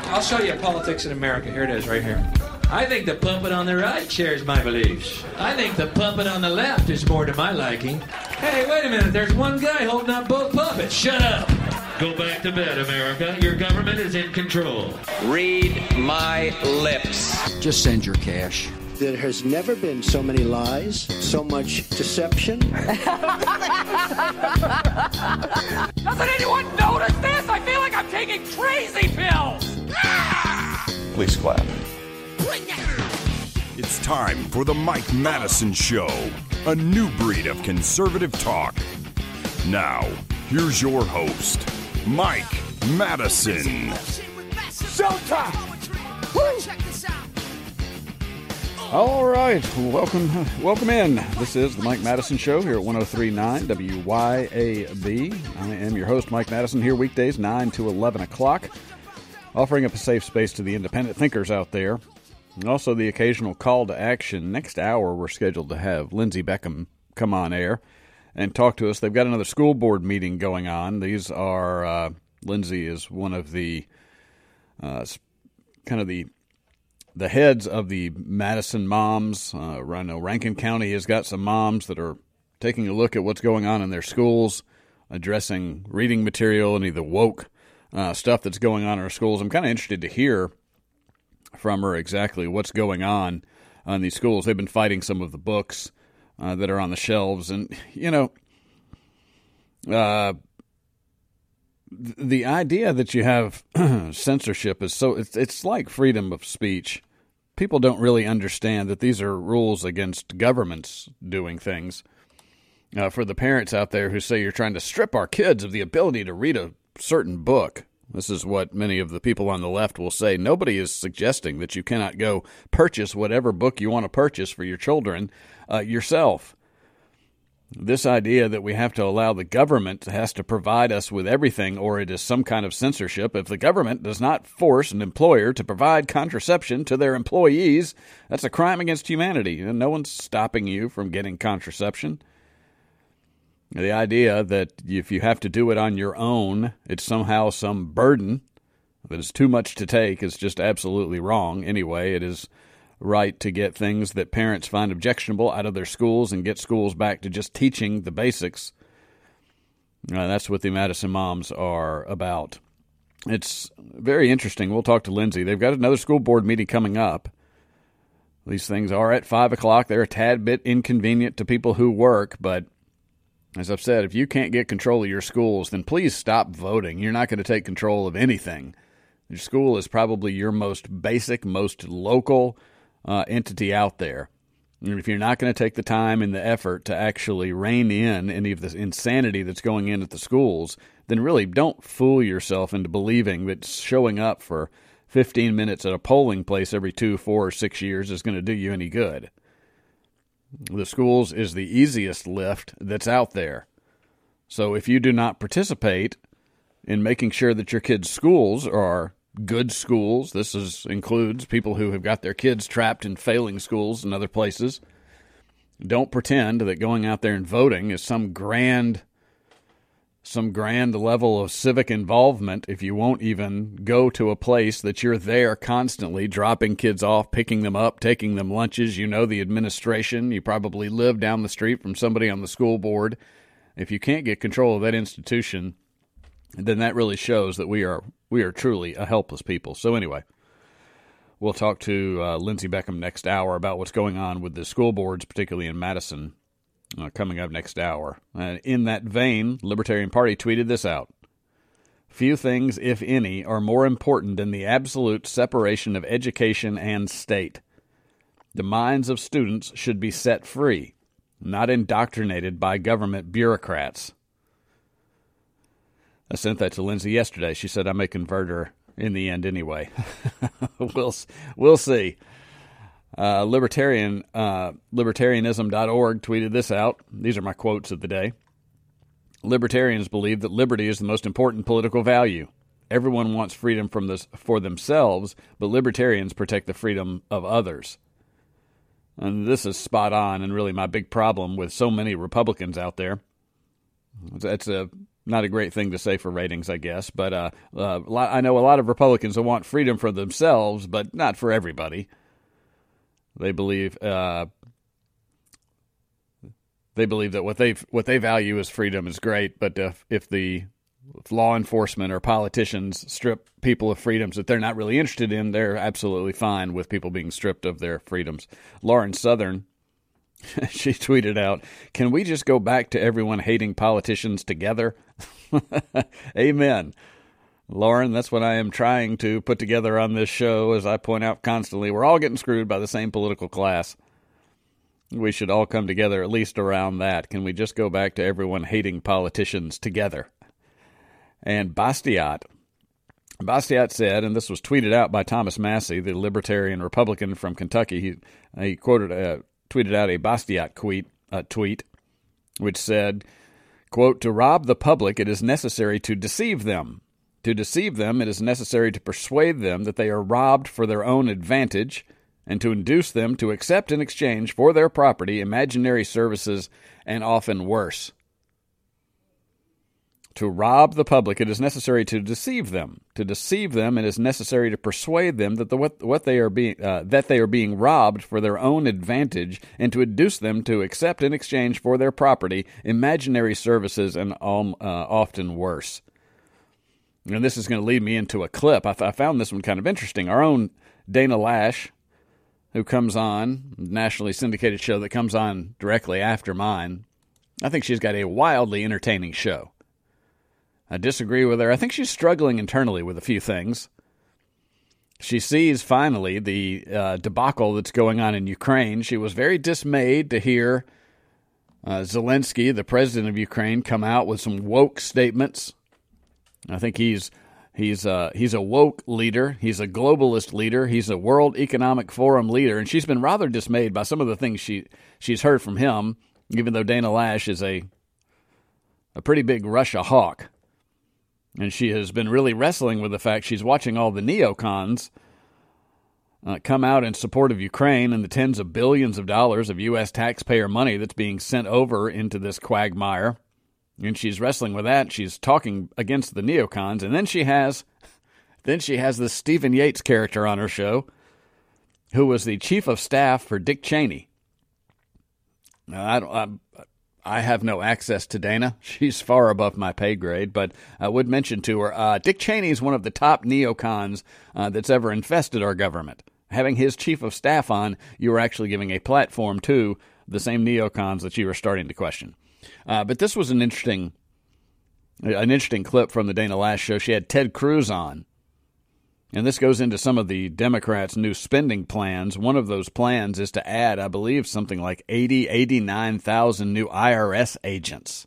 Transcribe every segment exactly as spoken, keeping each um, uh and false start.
I'll show you politics in America. Here it is, right here. I think the puppet on the right shares my beliefs. I think the puppet on the left is more to my liking. Hey, wait a minute. There's one guy holding up both puppets. Shut up. Go back to bed, America. Your government is in control. Read my lips. Just send your cash. There has never been so many lies, so much deception. Doesn't anyone notice this? I feel like I'm taking crazy pills. Please clap. It's time for the Mike Madison Show, a new breed of conservative talk. Now, here's your host, Mike Madison. Showtime! All right, welcome welcome in. This is the Mike Madison Show here at one oh three point nine W Y A B. I am your host, Mike Madison, here weekdays nine to eleven o'clock, offering up a safe space to the independent thinkers out there, and also the occasional call to action. Next hour, we're scheduled to have Lindsey Beckham come on air and talk to us. They've got another school board meeting going on. These are, uh, Lindsey is one of the, uh, kind of the, the heads of the Madison moms. Uh, I know Rankin County has got some moms that are taking a look at what's going on in their schools, addressing reading material, any of the woke uh, stuff that's going on in our schools. I'm kind of interested to hear from her exactly what's going on in these schools. They've been fighting some of the books uh, that are on the shelves. And, you know, uh, the idea that you have censorship is so, it's, it's like freedom of speech. People don't really understand that these are rules against governments doing things. Uh, for the parents out there who say you're trying to strip our kids of the ability to read a certain book, this is what many of the people on the left will say. Nobody is suggesting that you cannot go purchase whatever book you want to purchase for your children uh, yourself. This idea that we have to allow the government has to provide us with everything or it is some kind of censorship. If the government does not force an employer to provide contraception to their employees, that's a crime against humanity. And no one's stopping you from getting contraception. The idea that if you have to do it on your own, it's somehow some burden that is too much to take is just absolutely wrong. Anyway, it is right to get things that parents find objectionable out of their schools and get schools back to just teaching the basics. Uh, that's what the Madison moms are about. It's very interesting. We'll talk to Lindsey. They've got another school board meeting coming up. These things are at five o'clock. They're a tad bit inconvenient to people who work, but as I've said, if you can't get control of your schools, then please stop voting. You're not going to take control of anything. Your school is probably your most basic, most local uh, entity out there. And if you're not going to take the time and the effort to actually rein in any of this insanity that's going in at the schools, then really don't fool yourself into believing that showing up for fifteen minutes at a polling place every two, four, or six years is going to do you any good. The schools is the easiest lift that's out there. So if you do not participate in making sure that your kids' schools are good schools, this is, includes people who have got their kids trapped in failing schools and other places, don't pretend that going out there and voting is some grand, some grand level of civic involvement if you won't even go to a place that you're there constantly, dropping kids off, picking them up, taking them lunches. You know the administration. You probably live down the street from somebody on the school board. If you can't get control of that institution, then that really shows that we are we are truly a helpless people. So anyway, we'll talk to uh, Lindsey Beckham next hour about what's going on with the school boards, particularly in Madison. Uh, coming up next hour. Uh, in that vein, Libertarian Party tweeted this out. Few things, if any, are more important than the absolute separation of education and state. The minds of students should be set free, not indoctrinated by government bureaucrats. I sent that to Lindsey yesterday. She said I may convert her in the end anyway. we'll, we'll see. Uh, Libertarian, uh, libertarianism dot org tweeted this out. These are my quotes of the day. Libertarians believe that liberty is the most important political value. Everyone wants freedom from this for themselves, but libertarians protect the freedom of others. And this is spot on and really my big problem with so many Republicans out there. It's a not a great thing to say for ratings, I guess. But uh, uh, I know a lot of Republicans will want freedom for themselves, but not for everybody. They believe uh, they believe that what they what they value as freedom is great, but if, if the if law enforcement or politicians strip people of freedoms that they're not really interested in, they're absolutely fine with people being stripped of their freedoms. Lauren Southern, she tweeted out, "Can we just go back to everyone hating politicians together?" Amen. Lauren, that's what I am trying to put together on this show. As I point out constantly, we're all getting screwed by the same political class. We should all come together at least around that. Can we just go back to everyone hating politicians together? And Bastiat, Bastiat said, and this was tweeted out by Thomas Massey, the Libertarian Republican from Kentucky. He, he quoted, uh, tweeted out a Bastiat tweet, uh, tweet, which said, quote, "To rob the public, it is necessary to deceive them. To deceive them, it is necessary to persuade them that they are robbed for their own advantage, and to induce them to accept in exchange for their property imaginary services and often worse. To rob the public, it is necessary to deceive them. To deceive them, it is necessary to persuade them that the what, what they are being uh, that they are being robbed for their own advantage, and to induce them to accept in exchange for their property imaginary services and um, uh, often worse." And this is going to lead me into a clip. I, th- I found this one kind of interesting. Our own Dana Lash, who comes on, nationally syndicated show that comes on directly after mine, I think she's got a wildly entertaining show. I disagree with her. I think she's struggling internally with a few things. She sees, finally, the uh, debacle that's going on in Ukraine. She was very dismayed to hear uh, Zelensky, the president of Ukraine, come out with some woke statements. I think he's he's uh, he's a woke leader. He's a globalist leader. He's a World Economic Forum leader. And she's been rather dismayed by some of the things she she's heard from him, even though Dana Lash is a a pretty big Russia hawk. And she has been really wrestling with the fact she's watching all the neocons uh, come out in support of Ukraine and the tens of billions of dollars of U S taxpayer money that's being sent over into this quagmire. And she's wrestling with that. She's talking against the neocons. And then she has then she has this Stephen Yates character on her show, who was the chief of staff for Dick Cheney. Now, I don't... I, I have no access to Dana. She's far above my pay grade, but I would mention to her, uh, Dick Cheney is one of the top neocons uh, that's ever infested our government. Having his chief of staff on, you were actually giving a platform to the same neocons that you were starting to question. Uh, but this was an interesting, an interesting clip from the Dana Lash show. She had Ted Cruz on. And this goes into some of the Democrats' new spending plans. One of those plans is to add, I believe, something like eighty, eighty-nine thousand new I R S agents.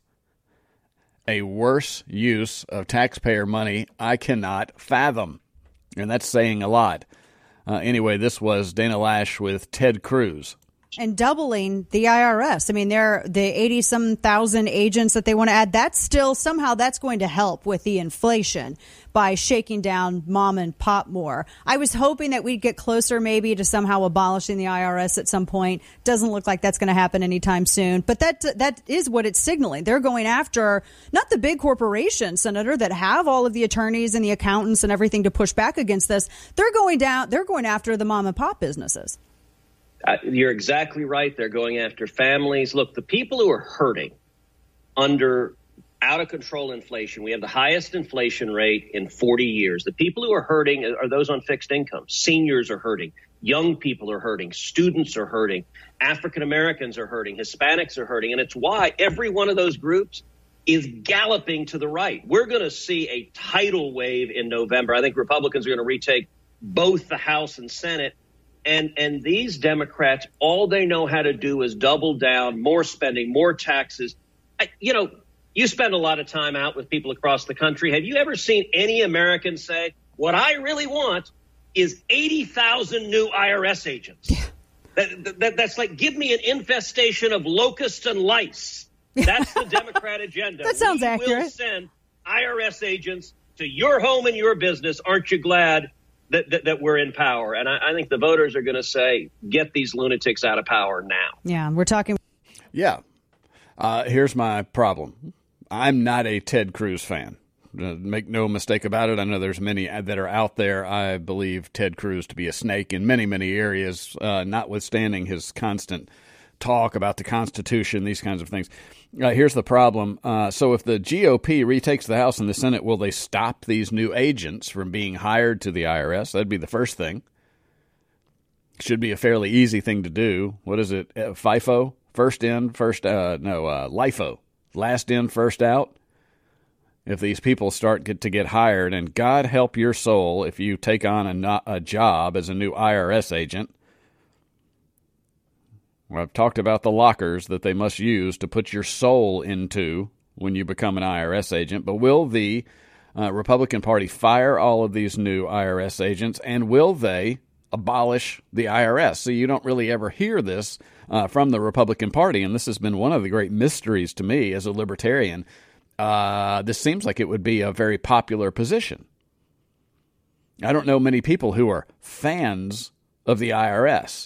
A worse use of taxpayer money I cannot fathom. And that's saying a lot. Uh, anyway, this was Dana Lash with Ted Cruz. And doubling the I R S. I mean, they're the eighty-some thousand agents that they want to add. That's still, somehow that's going to help with the inflation by shaking down mom and pop more. I was hoping that we'd get closer maybe to somehow abolishing the I R S at some point. Doesn't look like that's going to happen anytime soon. But that that is what it's signaling. They're going after not the big corporations, Senator, that have all of the attorneys and the accountants and everything to push back against this. They're going down. They're going after the mom and pop businesses. Uh, you're exactly right. They're going after families. Look, the people who are hurting under out-of-control inflation, we have the highest inflation rate in forty years. The people who are hurting are those on fixed income. Seniors are hurting. Young people are hurting. Students are hurting. African-Americans are hurting. Hispanics are hurting. And it's why every one of those groups is galloping to the right. We're going to see a tidal wave in November. I think Republicans are going to retake both the House and Senate. And and these Democrats, all they know how to do is double down, more spending, more taxes. I, you know, you spend a lot of time out with people across the country. Have you ever seen any American say, what I really want is eighty thousand new I R S agents? Yeah. That, that, that's like, give me an infestation of locusts and lice. That's the Democrat agenda. That sounds we accurate. will send I R S agents to your home and your business. Aren't you glad That, that, that we're in power? And I, I think the voters are going to say, get these lunatics out of power now. Yeah, we're talking. Yeah. Uh, here's my problem. I'm not a Ted Cruz fan. Uh, make no mistake about it. I know there's many that are out there. I believe Ted Cruz to be a snake in many, many areas, uh, notwithstanding his constant talk about the Constitution, these kinds of things. Uh, here's the problem. Uh, so if the G O P retakes the House and the Senate, will they stop these new agents from being hired to the I R S? That'd be the first thing. Should be a fairly easy thing to do. What is it? Uh, FIFO? First in, first uh, no, uh, LIFO. Last in, first out. If these people start get to get hired, and God help your soul if you take on a, not, a job as a new I R S agent. Well, I've talked about the lockers that they must use to put your soul into when you become an I R S agent. But will the uh, Republican Party fire all of these new I R S agents, and will they abolish the I R S? So you don't really ever hear this uh, from the Republican Party, and this has been one of the great mysteries to me as a libertarian. Uh, this seems like it would be a very popular position. I don't know many people who are fans of the I R S.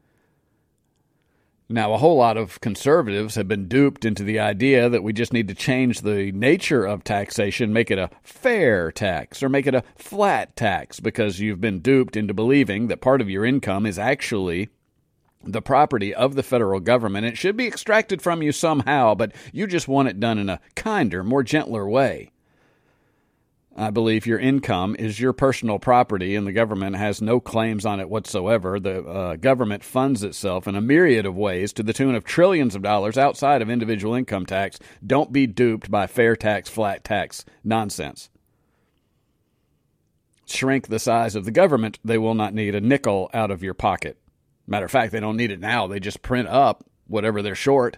Now, a whole lot of conservatives have been duped into the idea that we just need to change the nature of taxation, make it a fair tax or make it a flat tax, because you've been duped into believing that part of your income is actually the property of the federal government. It should be extracted from you somehow, but you just want it done in a kinder, more gentler way. I believe your income is your personal property, and the government has no claims on it whatsoever. The uh, government funds itself in a myriad of ways to the tune of trillions of dollars outside of individual income tax. Don't be duped by fair tax, flat tax nonsense. Shrink the size of the government, they will not need a nickel out of your pocket. Matter of fact, they don't need it now. They just print up whatever they're short.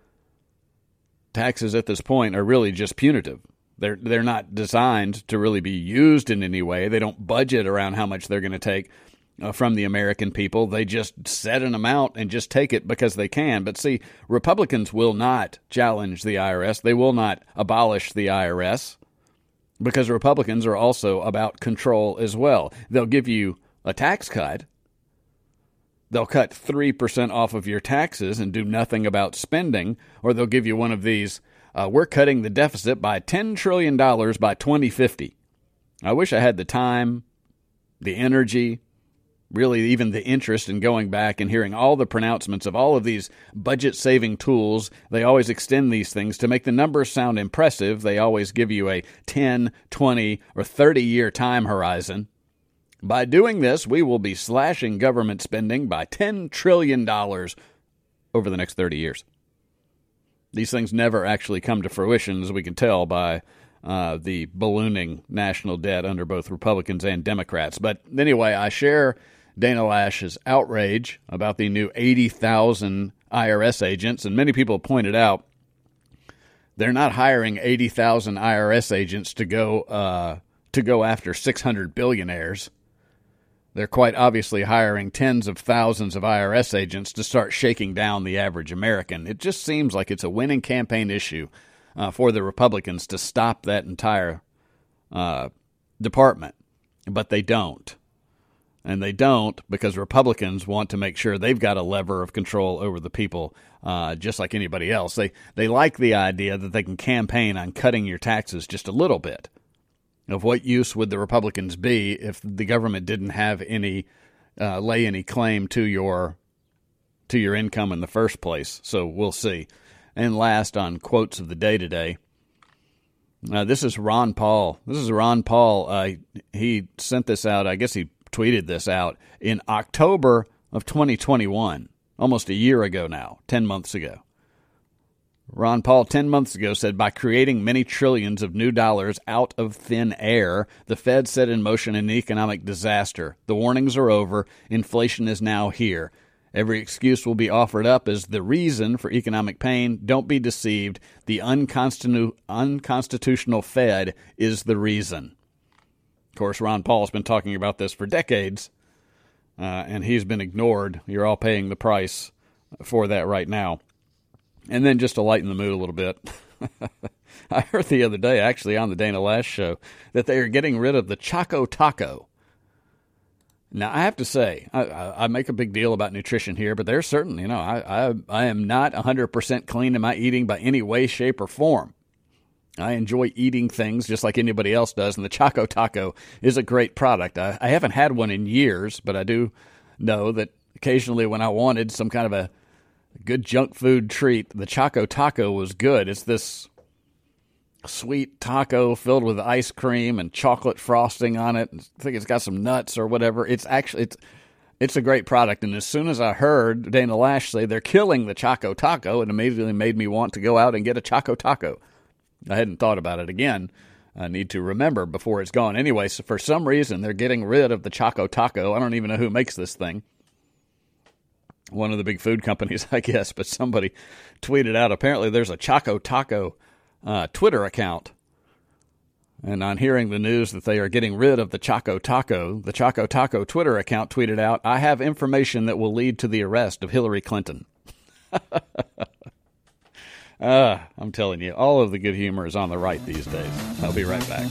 Taxes at this point are really just punitive. They're they're not designed to really be used in any way. They don't budget around how much they're going to take uh, from the American people. They just set an amount and just take it because they can. But see, Republicans will not challenge the I R S. They will not abolish the I R S, because Republicans are also about control as well. They'll give you a tax cut. They'll cut three percent off of your taxes and do nothing about spending, or they'll give you one of these, uh, we're cutting the deficit by ten trillion dollars by twenty fifty. I wish I had the time, the energy, really even the interest in going back and hearing all the pronouncements of all of these budget-saving tools. They always extend these things to make the numbers sound impressive. They always give you a ten, twenty, or thirty-year time horizon. By doing this, we will be slashing government spending by ten trillion dollars over the next thirty years. These things never actually come to fruition, as we can tell by uh, the ballooning national debt under both Republicans and Democrats. But anyway, I share Dana Loesch's outrage about the new eighty thousand I R S agents, and many people pointed out they're not hiring eighty thousand I R S agents to go uh, to go after six hundred billionaires. They're quite obviously hiring tens of thousands of I R S agents to start shaking down the average American. It just seems like it's a winning campaign issue uh, for the Republicans to stop that entire uh, department, but they don't. And they don't because Republicans want to make sure they've got a lever of control over the people, uh, just like anybody else. They they like the idea that they can campaign on cutting your taxes just a little bit. Of what use would the Republicans be if the government didn't have any uh, lay any claim to your to your income in the first place? So we'll see. And last, on quotes of the day today, uh, this is Ron Paul. This is Ron Paul. Uh, he sent this out. I guess he tweeted this out in October of twenty twenty-one, almost a year ago now, ten months ago. Ron Paul, ten months ago, said, by creating many trillions of new dollars out of thin air, the Fed set in motion an economic disaster. The warnings are over. Inflation is now here. Every excuse will be offered up as the reason for economic pain. Don't be deceived. The unconstitu- unconstitutional Fed is the reason. Of course, Ron Paul's been talking about this for decades, uh, and he's been ignored. You're all paying the price for that right now. And then just to lighten the mood a little bit, I heard the other day, actually on the Dana Loesch show, that they are getting rid of the Choco Taco. Now, I have to say, I, I, I make a big deal about nutrition here, but there's certain, you know, I, I, I am not one hundred percent clean in my eating by any way, shape, or form. I enjoy eating things just like anybody else does, and the Choco Taco is a great product. I, I haven't had one in years, but I do know that occasionally when I wanted some kind of a good junk food treat, the Choco Taco was good. It's this sweet taco filled with ice cream and chocolate frosting on it. I think it's got some nuts or whatever. It's actually it's it's a great product. And as soon as I heard Dana Loesch say they're killing the Choco Taco, it immediately made me want to go out and get a Choco Taco. I hadn't thought about it again. I need to remember before it's gone. Anyway, so for some reason, they're getting rid of the Choco Taco. I don't even know who makes this thing. One of the big food companies, I guess, but somebody tweeted out, apparently there's a Choco Taco uh, Twitter account. And on hearing the news that they are getting rid of the Choco Taco, the Choco Taco Twitter account tweeted out, I have information that will lead to the arrest of Hillary Clinton. Uh, I'm telling you, all of the good humor is on the right these days. I'll be right back.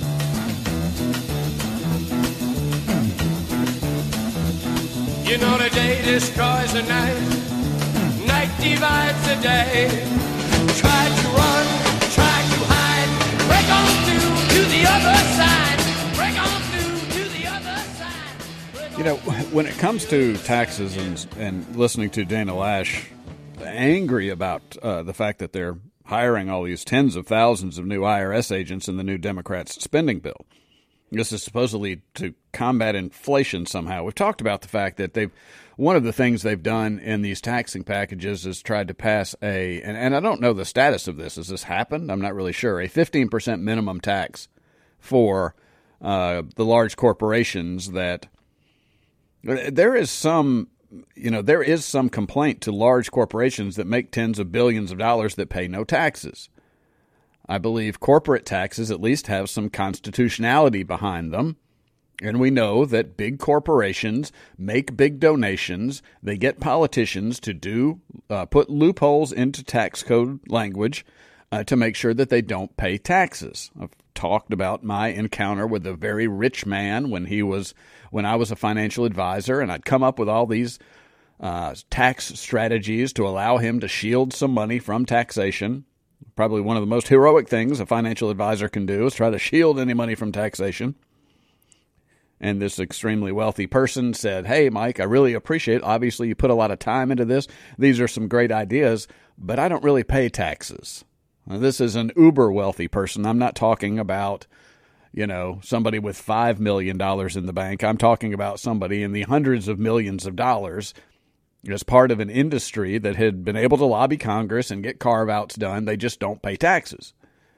You know the day destroys the night, night divides the day. Try to run, try to hide, break on through to the other side, break on through to the other side. You know, when it comes to taxes and, and listening to Dana Loesch angry about uh, the fact that they're hiring all these tens of thousands of new I R S agents in the new Democrats' spending bill. This is supposedly to combat inflation somehow. We've talked about the fact that they've one of the things they've done in these taxing packages is tried to pass a, and, and I don't know the status of this. Has this happened? I'm not really sure. A fifteen percent minimum tax for uh, the large corporations that there is some You know, there is some complaint to large corporations that make tens of billions of dollars that pay no taxes. I believe corporate taxes at least have some constitutionality behind them. And we know that big corporations make big donations. They get politicians to do uh, put loopholes into tax code language uh, to make sure that they don't pay taxes. I've talked about my encounter with a very rich man when he was when I was a financial advisor, and I'd come up with all these uh, tax strategies to allow him to shield some money from taxation. Probably one of the most heroic things a financial advisor can do is try to shield any money from taxation. And this extremely wealthy person said, hey, Mike, I really appreciate it. Obviously, you put a lot of time into this. These are some great ideas, but I don't really pay taxes. Now, this is an uber wealthy person. I'm not talking about, you know, somebody with five million dollars in the bank. I'm talking about somebody in the hundreds of millions of dollars as part of an industry that had been able to lobby Congress and get carve-outs done. They just don't pay taxes.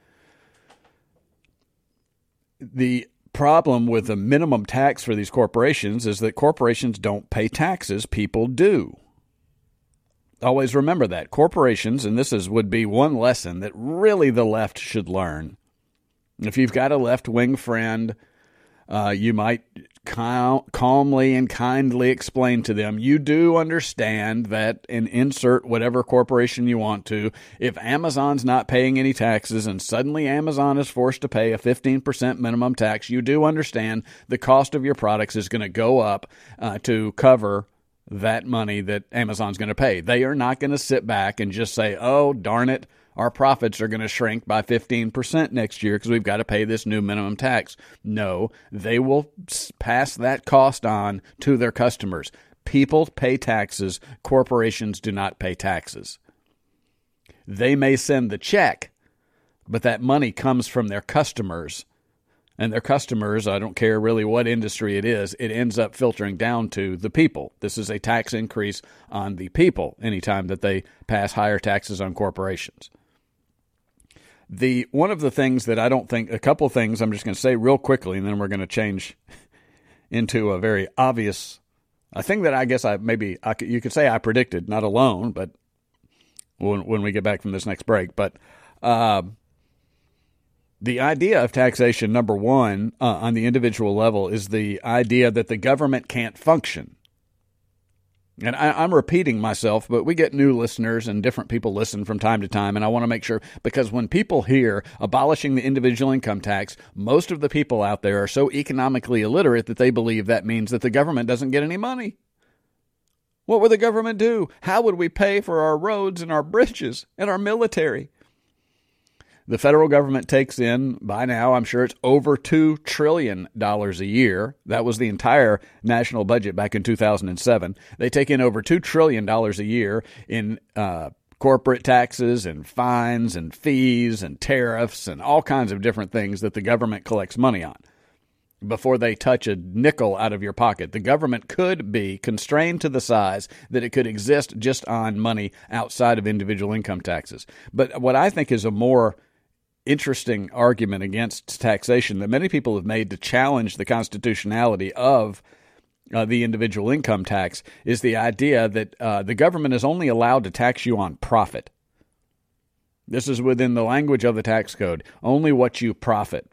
The problem with the minimum tax for these corporations is that corporations don't pay taxes. People do. Always remember that. Corporations, and this is would be one lesson that really the left should learn. If you've got a left-wing friend, uh, you might cal- calmly and kindly explain to them, you do understand that, and insert whatever corporation you want to, if Amazon's not paying any taxes and suddenly Amazon is forced to pay a fifteen percent minimum tax, you do understand the cost of your products is going to go up uh, to cover that money that Amazon's going to pay. They are not going to sit back and just say, oh, darn it, our profits are going to shrink by fifteen percent next year because we've got to pay this new minimum tax. No, they will pass that cost on to their customers. People pay taxes. Corporations do not pay taxes. They may send the check, but that money comes from their customers. And their customers, I don't care really what industry it is, it ends up filtering down to the people. This is a tax increase on the people anytime that they pass higher taxes on corporations. The one of the things that I don't think, a couple things I'm just going to say real quickly, and then we're going to change into a very obvious, a thing that I guess I maybe, I could, you could say I predicted, not alone, but when, when we get back from this next break. But uh, the idea of taxation, number one, uh, on the individual level, is the idea that the government can't function. And I, I'm repeating myself, but we get new listeners and different people listen from time to time, and I want to make sure, because when people hear abolishing the individual income tax, most of the people out there are so economically illiterate that they believe that means that the government doesn't get any money. What would the government do? How would we pay for our roads and our bridges and our military? The federal government takes in, by now, I'm sure it's over two trillion dollars a year. That was the entire national budget back in two thousand seven. They take in over two trillion dollars a year in uh, corporate taxes and fines and fees and tariffs and all kinds of different things that the government collects money on before they touch a nickel out of your pocket. The government could be constrained to the size that it could exist just on money outside of individual income taxes. But what I think is a more interesting argument against taxation that many people have made to challenge the constitutionality of uh, the individual income tax is the idea that uh, the government is only allowed to tax you on profit. This is within the language of the tax code, only what you profit.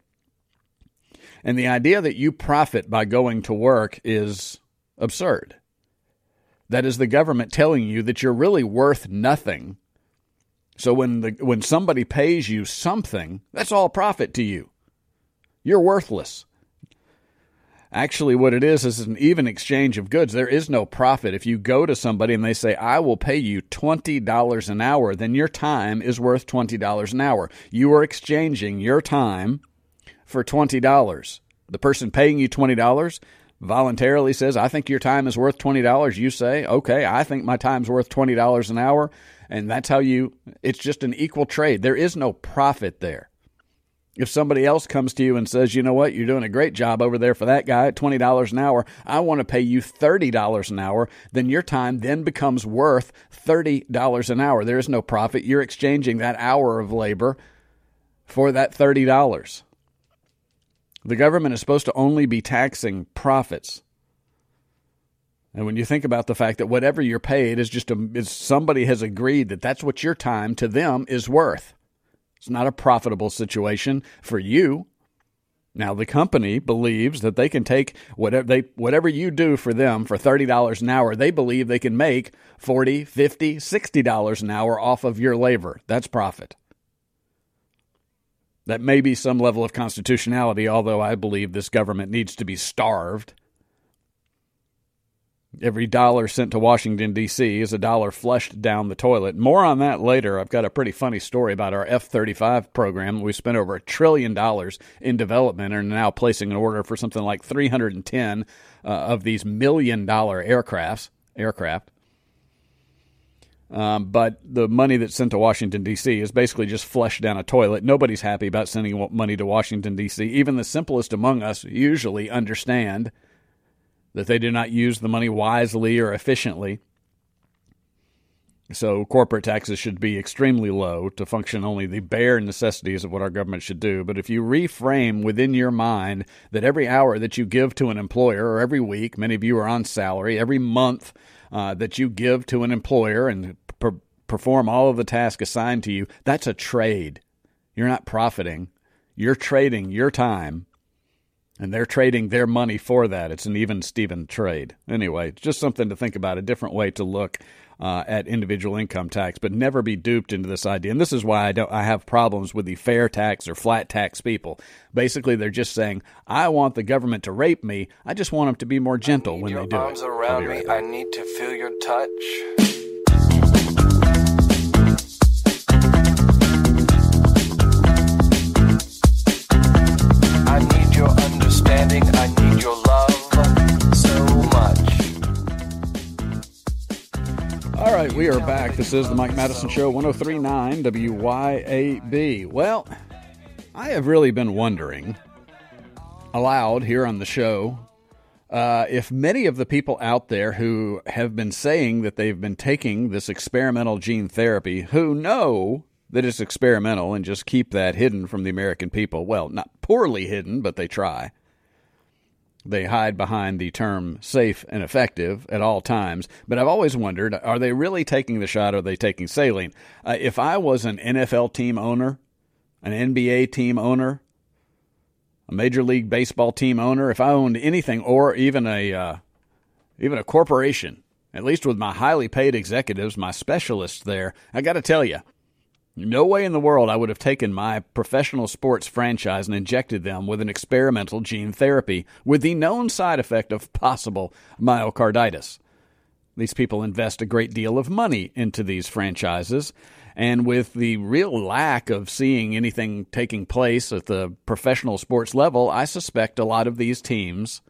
And the idea that you profit by going to work is absurd. That is the government telling you that you're really worth nothing. So when the when somebody pays you something, that's all profit to you. You're worthless. Actually, what it is is an even exchange of goods. There is no profit. If you go to somebody and they say, I will pay you twenty dollars an hour, then your time is worth twenty dollars an hour. You are exchanging your time for twenty dollars. The person paying you twenty dollars voluntarily says, I think your time is worth twenty dollars. You say, okay, I think my time's worth twenty dollars an hour. And that's how you, it's just an equal trade. There is no profit there. If somebody else comes to you and says, you know what, you're doing a great job over there for that guy at twenty dollars an hour, I want to pay you thirty dollars an hour, then your time then becomes worth thirty dollars an hour. There is no profit. You're exchanging that hour of labor for that thirty dollars. The government is supposed to only be taxing profits. And when you think about the fact that whatever you're paid is just a, is somebody has agreed that that's what your time to them is worth. It's not a profitable situation for you. Now, the company believes that they can take whatever they whatever you do for them for thirty dollars an hour, they believe they can make forty dollars, fifty dollars, sixty dollars an hour off of your labor. That's profit. That may be some level of constitutionality, although I believe this government needs to be starved. Every dollar sent to Washington, D C is a dollar flushed down the toilet. More on that later. I've got a pretty funny story about our F thirty-five program. We spent over a trillion dollars in development and are now placing an order for something like three hundred ten uh, of these million-dollar aircrafts, aircraft. Um, but the money that's sent to Washington, D C is basically just flushed down a toilet. Nobody's happy about sending money to Washington, D C Even the simplest among us usually understand that they do not use the money wisely or efficiently. So corporate taxes should be extremely low to function only the bare necessities of what our government should do. But if you reframe within your mind that every hour that you give to an employer, or every week, many of you are on salary, every month uh, that you give to an employer and per- perform all of the tasks assigned to you, that's a trade. You're not profiting. You're trading your time. And they're trading their money for that. It's an even-steven trade. Anyway, just something to think about, a different way to look uh, at individual income tax, but never be duped into this idea. And this is why I don't. I have problems with the fair tax or flat tax people. Basically, they're just saying, I want the government to rape me. I just want them to be more gentle when they do it. I need your arms around me. I need to feel your touch. I need your love so much. All right, we are back. This is the Mike Madison Show, one oh three point nine W Y A B. Well, I have really been wondering aloud here on the show uh, if many of the people out there who have been saying that they've been taking this experimental gene therapy, who know that it's experimental and just keep that hidden from the American people, well, not poorly hidden, but they try. They hide behind the term safe and effective at all times. But I've always wondered, are they really taking the shot or are they taking saline? Uh, if I was an N F L team owner, an N B A team owner, a Major League Baseball team owner, if I owned anything or even a uh, even a corporation, at least with my highly paid executives, my specialists there, I got to tell you, no way in the world I would have taken my professional sports franchise and injected them with an experimental gene therapy with the known side effect of possible myocarditis. These people invest a great deal of money into these franchises, And with the real lack of seeing anything taking place at the professional sports level, I suspect a lot of these teams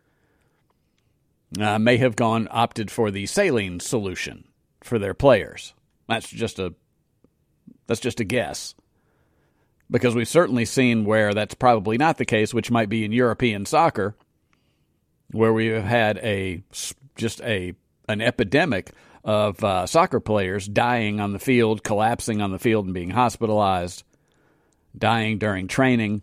uh, may have gone opted for the saline solution for their players. That's just a that's just a guess. Because we've certainly seen where that's probably not the case, which might be in European soccer, where we have had a just a an epidemic of uh, soccer players dying on the field, collapsing on the field and being hospitalized, dying during training.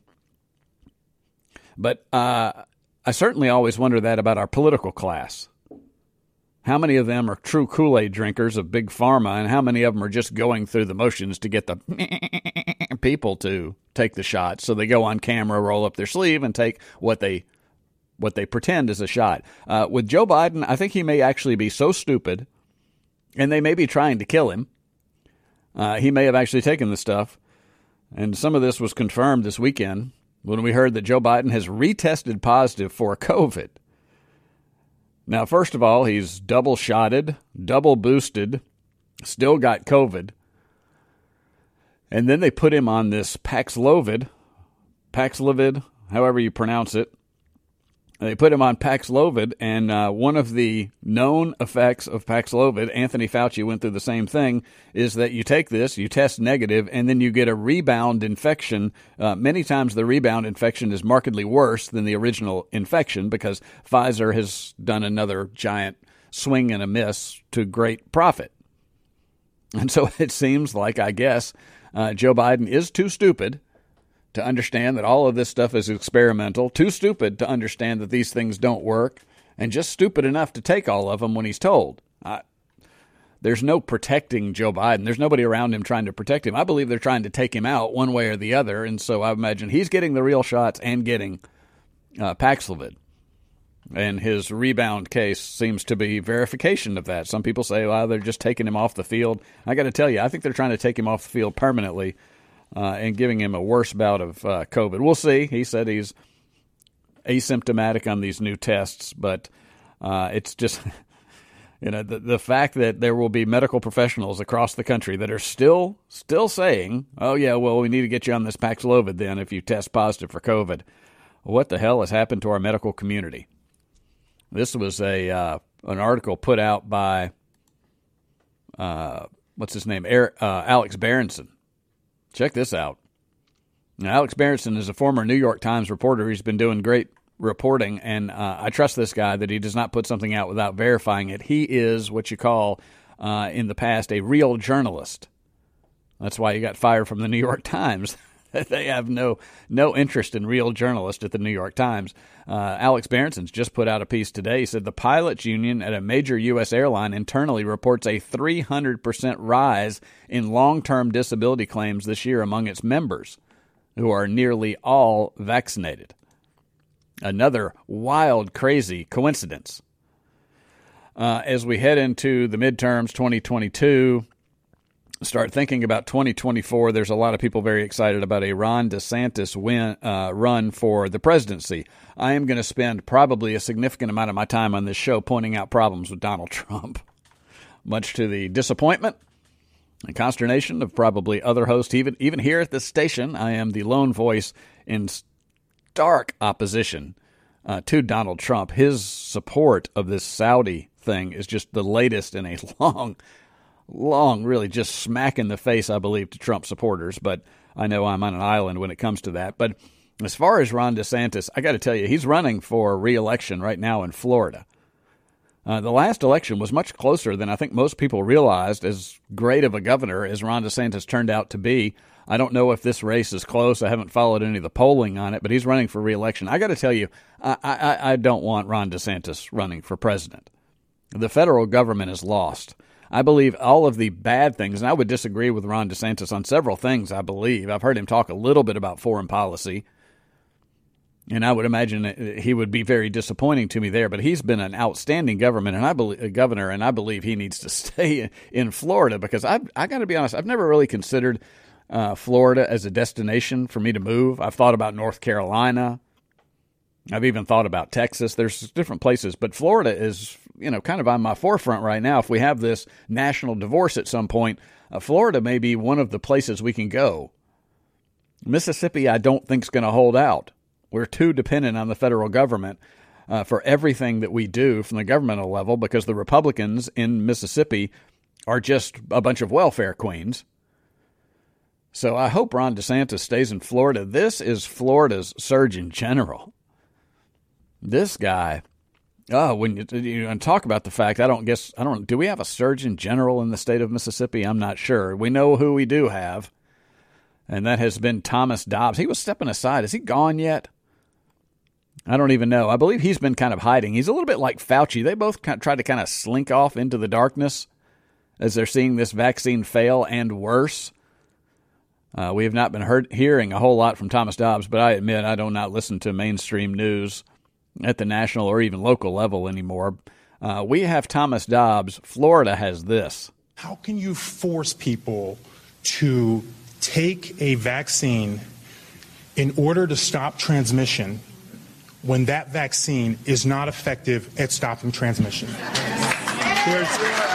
But uh, I certainly always wonder that about our political class. How many of them are true Kool-Aid drinkers of Big Pharma, and how many of them are just going through the motions to get the people to take the shot? So they go on camera, roll up their sleeve, and take what they what they pretend is a shot. Uh, with Joe Biden, I think he may actually be so stupid, and they may be trying to kill him. Uh, he may have actually taken the stuff, and some of this was confirmed this weekend when we heard that Joe Biden has retested positive for COVID. Now, first of all, he's double shotted, double boosted, still got COVID. And then they put him on this Paxlovid, Paxlovid, however you pronounce it. They put him on Paxlovid, and uh, one of the known effects of Paxlovid, Anthony Fauci went through the same thing, is that you take this, you test negative, and then you get a rebound infection. Uh, many times the rebound infection is markedly worse than the original infection because Pfizer has done another giant swing and a miss to great profit. And so it seems like, I guess, uh, Joe Biden is too stupid to understand that all of this stuff is experimental, too stupid to understand that these things don't work, and just stupid enough to take all of them when he's told. I, there's no protecting Joe Biden. There's nobody around him trying to protect him. I believe they're trying to take him out one way or the other, and so I imagine he's getting the real shots and getting uh, Paxlovid. And his rebound case seems to be verification of that. Some people say, well, they're just taking him off the field. I got to tell you, I think they're trying to take him off the field permanently, Uh, and giving him a worse bout of uh, COVID. We'll see. He said he's asymptomatic on these new tests, but uh, it's just, you know, the, the fact that there will be medical professionals across the country that are still still saying, oh, yeah, well, we need to get you on this Paxlovid then if you test positive for COVID. What the hell has happened to our medical community? This was a uh, an article put out by, uh, what's his name, Eric, uh, Alex Berenson. Check this out. Now, Alex Berenson is a former New York Times reporter. He's been doing great reporting, and uh, I trust this guy that he does not put something out without verifying it. He is what you call, uh, in the past, a real journalist. That's why he got fired from the New York Times. They have no no interest in real journalists at the New York Times. Uh, Alex Berenson's just put out a piece today. He said the pilots union at a major U S airline internally reports a three hundred percent rise in long-term disability claims this year among its members, who are nearly all vaccinated. Another wild, crazy coincidence. Uh, as we head into the midterms twenty twenty-two, start thinking about twenty twenty-four, there's a lot of people very excited about a Ron DeSantis win, uh, run for the presidency. I am going to spend probably a significant amount of my time on this show pointing out problems with Donald Trump, much to the disappointment and consternation of probably other hosts. Even, even here at this station, I am the lone voice in stark opposition uh, to Donald Trump. His support of this Saudi thing is just the latest in a long Long, really just smack in the face, I believe, to Trump supporters, but I know I'm on an island when it comes to that. But as far as Ron DeSantis, I got to tell you, he's running for re-election right now in Florida. Uh, the last election was much closer than I think most people realized, as great of a governor as Ron DeSantis turned out to be. I don't know if this race is close. I haven't followed any of the polling on it, but he's running for re-election. I got to tell you, I, I, I don't want Ron DeSantis running for president. The federal government is lost. I believe all of the bad things, and I would disagree with Ron DeSantis on several things, I believe. I've heard him talk a little bit about foreign policy, and I would imagine he would be very disappointing to me there. But he's been an outstanding government, and I believe, a governor, and I believe he needs to stay in Florida because I've, I got to be honest, I've never really considered uh, Florida as a destination for me to move. I've thought about North Carolina. I've even thought about Texas. There's different places, but Florida is you know, kind of on my forefront right now. If we have this national divorce at some point, uh, Florida may be one of the places we can go. Mississippi, I don't think is going to hold out. We're too dependent on the federal government uh, for everything that we do from the governmental level, because the Republicans in Mississippi are just a bunch of welfare queens. So I hope Ron DeSantis stays in Florida. This is Florida's Surgeon General. This guy, oh, when you, you and talk about the fact, I don't guess, I don't, do we have a Surgeon General in the state of Mississippi? I'm not sure. We know who we do have, and that has been Thomas Dobbs. He was stepping aside. Is he gone yet? I don't even know. I believe he's been kind of hiding. He's a little bit like Fauci. They both kind of tried to kind of slink off into the darkness as they're seeing this vaccine fail and worse. Uh, we have not been heard, hearing a whole lot from Thomas Dobbs, but I admit I do not listen to mainstream news at the national or even local level anymore. Uh, we have Thomas Dobbs. Florida has this. How can you force people to take a vaccine in order to stop transmission when that vaccine is not effective at stopping transmission? There's,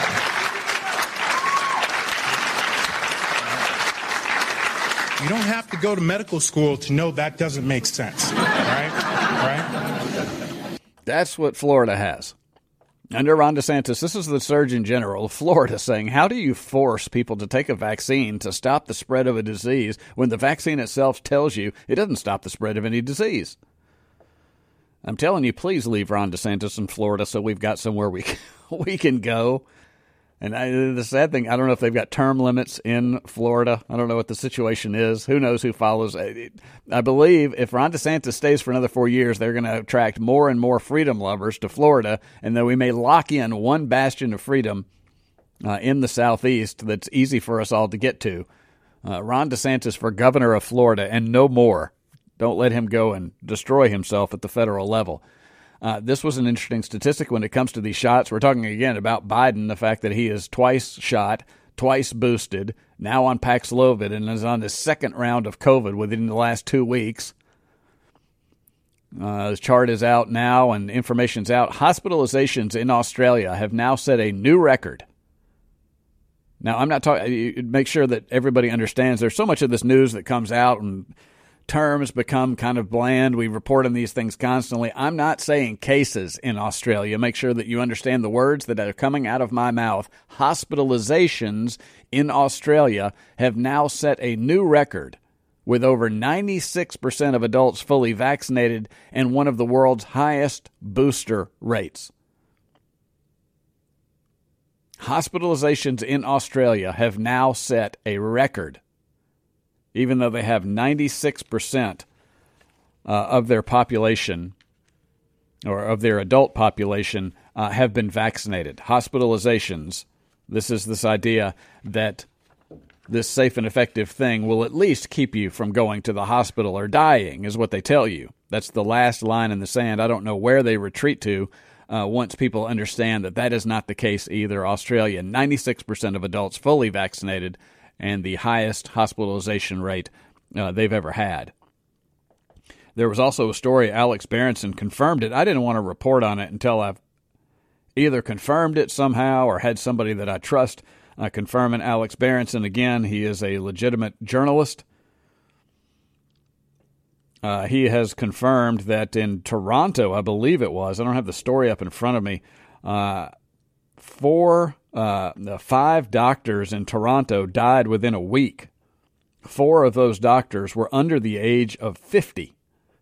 you don't have to go to medical school to know that doesn't make sense, right? Right? That's what Florida has. Under Ron DeSantis, this is the Surgeon General of Florida saying, how do you force people to take a vaccine to stop the spread of a disease when the vaccine itself tells you it doesn't stop the spread of any disease? I'm telling you, please leave Ron DeSantis in Florida so we've got somewhere we can, we can go. And I, the sad thing, I don't know if they've got term limits in Florida. I don't know what the situation is. Who knows who follows? I, I believe if Ron DeSantis stays for another four years, they're going to attract more and more freedom lovers to Florida, and then we may lock in one bastion of freedom uh, in the Southeast that's easy for us all to get to. Uh, Ron DeSantis for governor of Florida, and no more. Don't let him go and destroy himself at the federal level. Uh, this was an interesting statistic when it comes to these shots. We're talking again about Biden, the fact that he is twice shot, twice boosted, now on Paxlovid, and is on his second round of COVID within the last two weeks. Uh, the chart is out now and information's out. Hospitalizations in Australia have now set a new record. Now, I'm not talking, make sure that everybody understands there's so much of this news that comes out and terms become kind of bland. We report on these things constantly. I'm not saying cases in Australia. Make sure that you understand the words that are coming out of my mouth. Hospitalizations in Australia have now set a new record with over ninety-six percent of adults fully vaccinated and one of the world's highest booster rates. Hospitalizations in Australia have now set a record, even though they have ninety-six percent uh, of their population, or of their adult population, uh, have been vaccinated. Hospitalizations, this is this idea that this safe and effective thing will at least keep you from going to the hospital or dying, is what they tell you. That's the last line in the sand. I don't know where they retreat to uh, once people understand that that is not the case either. Australia, ninety-six percent of adults fully vaccinated, and the highest hospitalization rate uh, they've ever had. There was also a story, Alex Berenson confirmed it. I didn't want to report on it until I've either confirmed it somehow or had somebody that I trust uh, confirm it. Alex Berenson, again, he is a legitimate journalist. Uh, he has confirmed that in Toronto, I believe it was, I don't have the story up in front of me, uh, four... Uh, the five doctors in Toronto died within a week. Four of those doctors were under the age of fifty.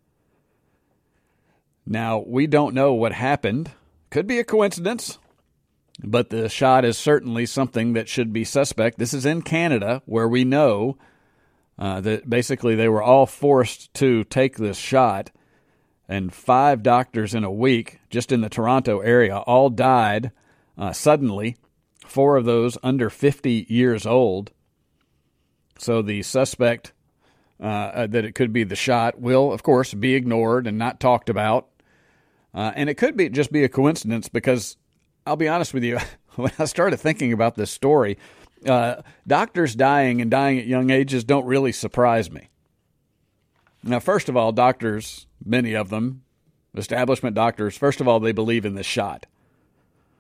Now, we don't know what happened. Could be a coincidence, but the shot is certainly something that should be suspect. This is in Canada, where we know uh, that basically they were all forced to take this shot, and five doctors in a week, just in the Toronto area, all died uh, suddenly. Four of those under fifty years old. So the suspect uh, that it could be the shot will, of course, be ignored and not talked about. Uh, and it could be just be a coincidence because, I'll be honest with you, when I started thinking about this story, uh, doctors dying and dying at young ages don't really surprise me. Now, first of all, doctors, many of them, establishment doctors, first of all, they believe in this shot.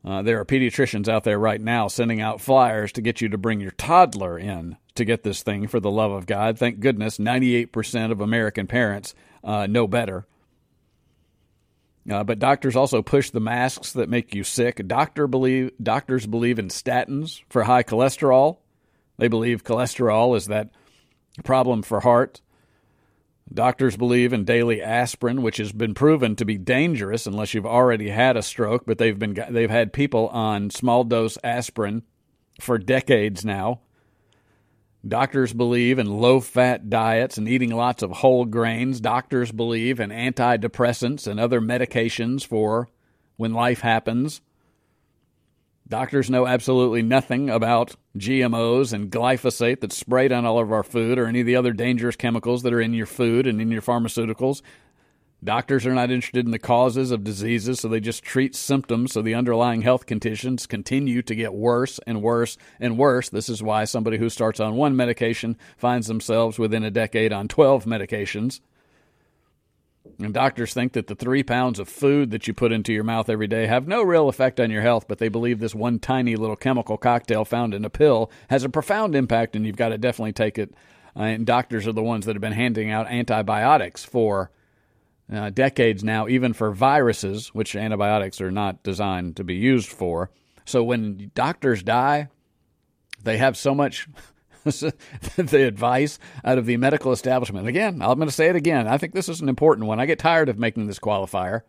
Uh, there are pediatricians out there right now sending out flyers to get you to bring your toddler in to get this thing, for the love of God. Thank goodness ninety-eight percent of American parents uh, know better. Uh, but doctors also push the masks that make you sick. Doctor believe, doctors believe in statins for high cholesterol. They believe cholesterol is that problem for heart. Doctors believe in daily aspirin, which has been proven to be dangerous unless you've already had a stroke, but they've been they've had people on small dose aspirin for decades now. Doctors believe in low-fat diets and eating lots of whole grains. Doctors believe in antidepressants and other medications for when life happens. Doctors know absolutely nothing about G M Os and glyphosate that's sprayed on all of our food, or any of the other dangerous chemicals that are in your food and in your pharmaceuticals. Doctors are not interested in the causes of diseases, so they just treat symptoms, so the underlying health conditions continue to get worse and worse and worse. This is why somebody who starts on one medication finds themselves within a decade on twelve medications. And doctors think that the three pounds of food that you put into your mouth every day have no real effect on your health, but they believe this one tiny little chemical cocktail found in a pill has a profound impact, and you've got to definitely take it. Uh, and doctors are the ones that have been handing out antibiotics for uh, decades now, even for viruses, which antibiotics are not designed to be used for. So when doctors die, they have so much the advice out of the medical establishment. Again, I'm going to say it again. I think this is an important one. I get tired of making this qualifier.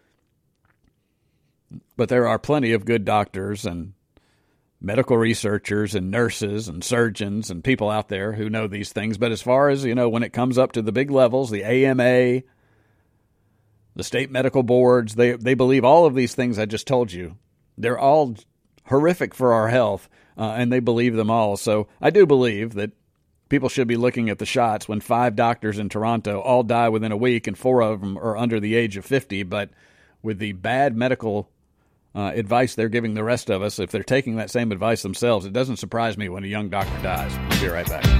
But there are plenty of good doctors and medical researchers and nurses and surgeons and people out there who know these things. But as far as, you know, when it comes up to the big levels, the A M A, the state medical boards, they, they believe all of these things I just told you. They're all horrific for our health. Uh, and they believe them all. So I do believe that people should be looking at the shots when five doctors in Toronto all die within a week and four of them are under the age of fifty. But with the bad medical uh, advice they're giving the rest of us, if they're taking that same advice themselves, it doesn't surprise me when a young doctor dies. We'll be right back.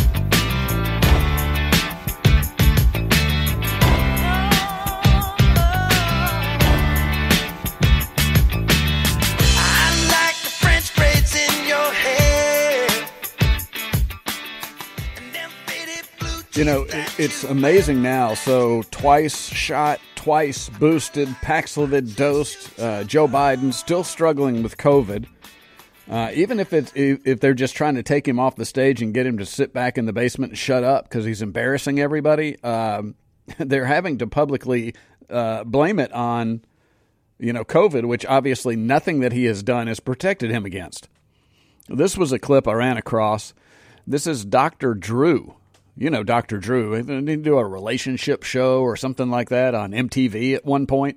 You know, it's amazing now. So twice shot, twice boosted, Paxlovid dosed. Uh, Joe Biden still struggling with COVID. Uh, even if it's if they're just trying to take him off the stage and get him to sit back in the basement and shut up because he's embarrassing everybody, um, they're having to publicly uh, blame it on, you know, COVID, which obviously nothing that he has done has protected him against. This was a clip I ran across. This is Doctor Drew. You know Doctor Drew. He didn't do a relationship show or something like that on M T V at one point.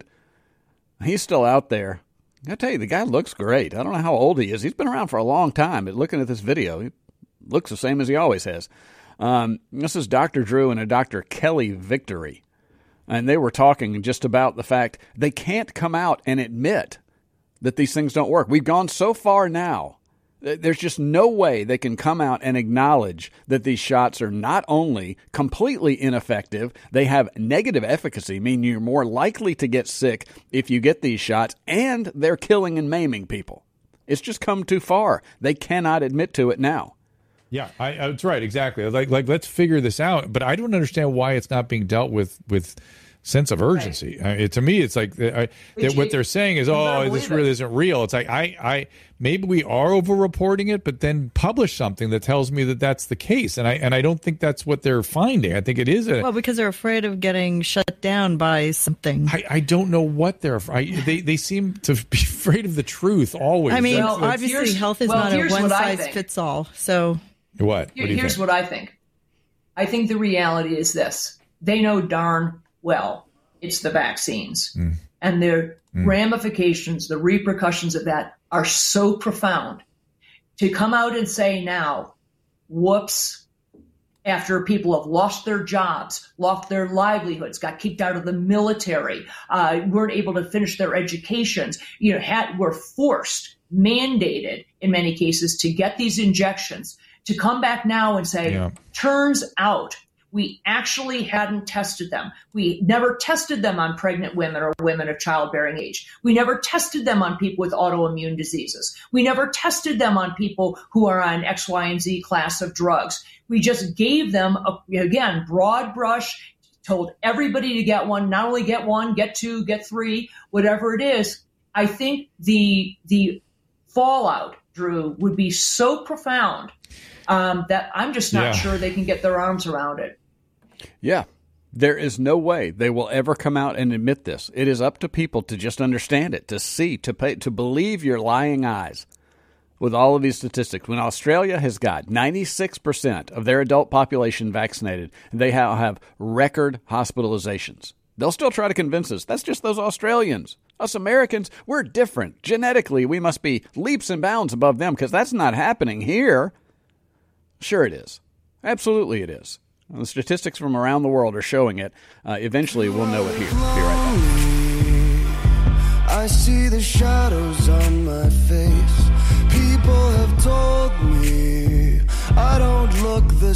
He's still out there. I tell you, the guy looks great. I don't know how old he is. He's been around for a long time. But looking at this video, he looks the same as he always has. Um, this is Doctor Drew and a Doctor Kelly Victory. And they were talking just about the fact they can't come out and admit that these things don't work. We've gone so far now. There's just no way they can come out and acknowledge that these shots are not only completely ineffective, they have negative efficacy, meaning you're more likely to get sick if you get these shots, and they're killing and maiming people. It's just come too far. They cannot admit to it now. Yeah, I, that's right, exactly. Like, like let's figure this out. But I don't understand why it's not being dealt with with sense of urgency. Right. I, it, to me, it's like uh, that what they're saying is, oh, this really isn't real. It's like, I, I maybe we are over-reporting it, but then publish something that tells me that that's the case. And I and I don't think that's what they're finding. I think it is a... Well, because they're afraid of getting shut down by something. I, I don't know what they're... I, they, they seem to be afraid of the truth always. I mean, that's, well, obviously health is well, not a one-size-fits-all. So What? Here, what do you here's think? what I think. I think the reality is this. They know darn well it's the vaccines. Mm. And their mm. ramifications, the repercussions of that are so profound. To come out and say now, whoops, after people have lost their jobs, lost their livelihoods, got kicked out of the military, uh, weren't able to finish their educations, you know, had, were forced, mandated in many cases to get these injections, to come back now and say, yeah. turns out We actually hadn't tested them. We never tested them on pregnant women or women of childbearing age. We never tested them on people with autoimmune diseases. We never tested them on people who are on X, Y, and Z class of drugs. We just gave them, a, again, broad brush, told everybody to get one, not only get one, get two, get three, whatever it is. I think the the fallout, Drew, would be so profound um, that I'm just not Yeah. sure they can get their arms around it. Yeah. There is no way they will ever come out and admit this. It is up to people to just understand it, to see, to pay, to believe your lying eyes with all of these statistics. When Australia has got ninety-six percent of their adult population vaccinated, they have, have record hospitalizations. They'll still try to convince us. That's just those Australians. Us Americans, we're different. Genetically, we must be leaps and bounds above them because that's not happening here. Sure it is. Absolutely it is. The statistics from around the world are showing it. Uh, eventually, we'll know it here. Be right back. I see the shadows on my face. People have told me I don't look the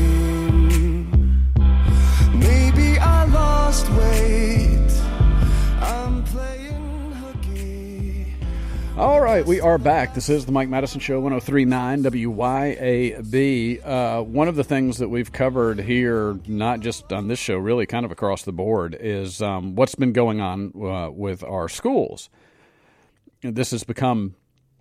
same. Maybe I lost weight. I'm playing hooky. All right, we are back. This is the Mike Madison Show, one oh three point nine W Y A B. Uh, one of the things that we've covered here, not just on this show, really kind of across the board, is um, what's been going on uh, with our schools. This has become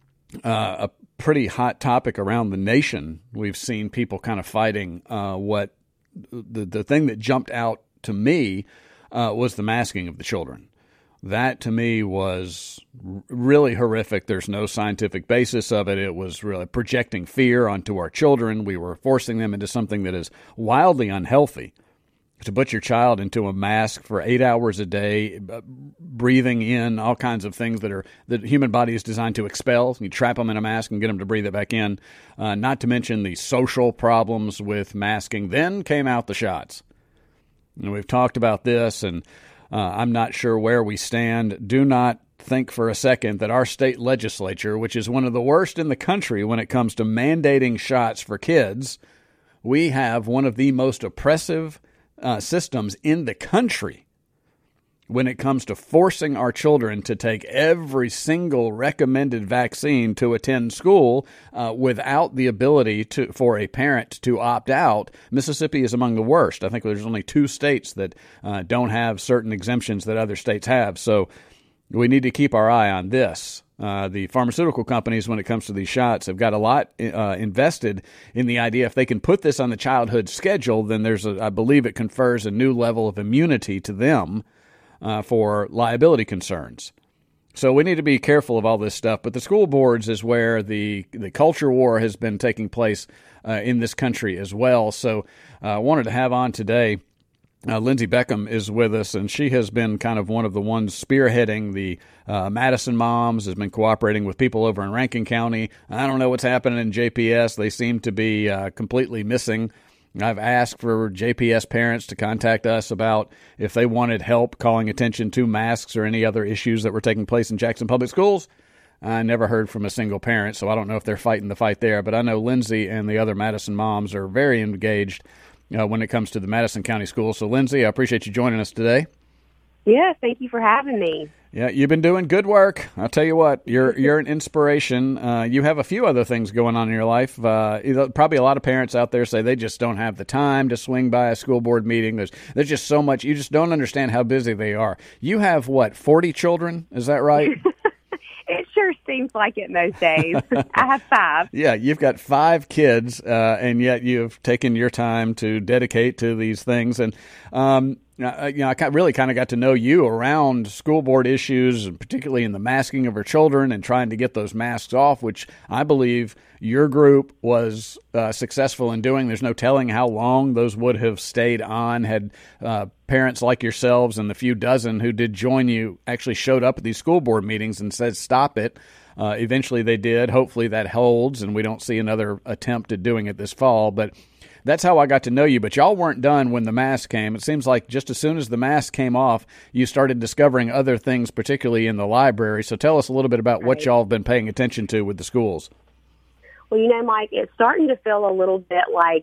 uh, a pretty hot topic around the nation. We've seen people kind of fighting uh, what the, the thing that jumped out to me uh, was the masking of the children. That, to me, was really horrific. There's no scientific basis of it. It was really projecting fear onto our children. We were forcing them into something that is wildly unhealthy. To put your child into a mask for eight hours a day, breathing in all kinds of things that are that the human body is designed to expel. You trap them in a mask and get them to breathe it back in. Uh, not to mention the social problems with masking. Then came out the shots. And we've talked about this, and Uh, I'm not sure where we stand. Do not think for a second that our state legislature, which is one of the worst in the country when it comes to mandating shots for kids, we have one of the most oppressive uh, systems in the country when it comes to forcing our children to take every single recommended vaccine to attend school uh, without the ability to for a parent to opt out. Mississippi is among the worst. I think there's only two states that uh, don't have certain exemptions that other states have. So we need to keep our eye on this. Uh, the pharmaceutical companies, when it comes to these shots, have got a lot uh, invested in the idea if they can put this on the childhood schedule, then there's a, I believe it confers a new level of immunity to them Uh, for liability concerns. So we need to be careful of all this stuff. But the school boards is where the the culture war has been taking place uh, in this country as well. So uh, I wanted to have on today, uh, Lindsey Beckham is with us, and she has been kind of one of the ones spearheading the uh, Madison Moms, has been cooperating with people over in Rankin County. I don't know what's happening in J P S. They seem to be uh, completely missing. I've asked for J P S parents to contact us about if they wanted help calling attention to masks or any other issues that were taking place in Jackson Public Schools. I never heard from a single parent, so I don't know if they're fighting the fight there. But I know Lindsey and the other Madison moms are very engaged uh, when it comes to the Madison County Schools. So, Lindsey, I appreciate you joining us today. Yeah, thank you for having me. Yeah, you've been doing good work. I'll tell you what, you're you're an inspiration. Uh, you have a few other things going on in your life. Uh, probably a lot of parents out there say they just don't have the time to swing by a school board meeting. There's there's just so much. You just don't understand how busy they are. You have, what, forty children? Is that right? It sure seems like it most days. I have five. Yeah, you've got five kids, uh, and yet you've taken your time to dedicate to these things. And um, you know, I really kind of got to know you around school board issues, and particularly in the masking of our children and trying to get those masks off, which I believe your group was uh, successful in doing. There's no telling how long those would have stayed on had uh, parents like yourselves and the few dozen who did join you actually showed up at these school board meetings and said, stop it. Uh, eventually they did. Hopefully that holds and we don't see another attempt at doing it this fall. But that's how I got to know you. But y'all weren't done when the mask came. It seems like just as soon as the mask came off, you started discovering other things, particularly in the library. So tell us a little bit about what y'all have been paying attention to with the schools. Well, you know, Mike, it's starting to feel a little bit like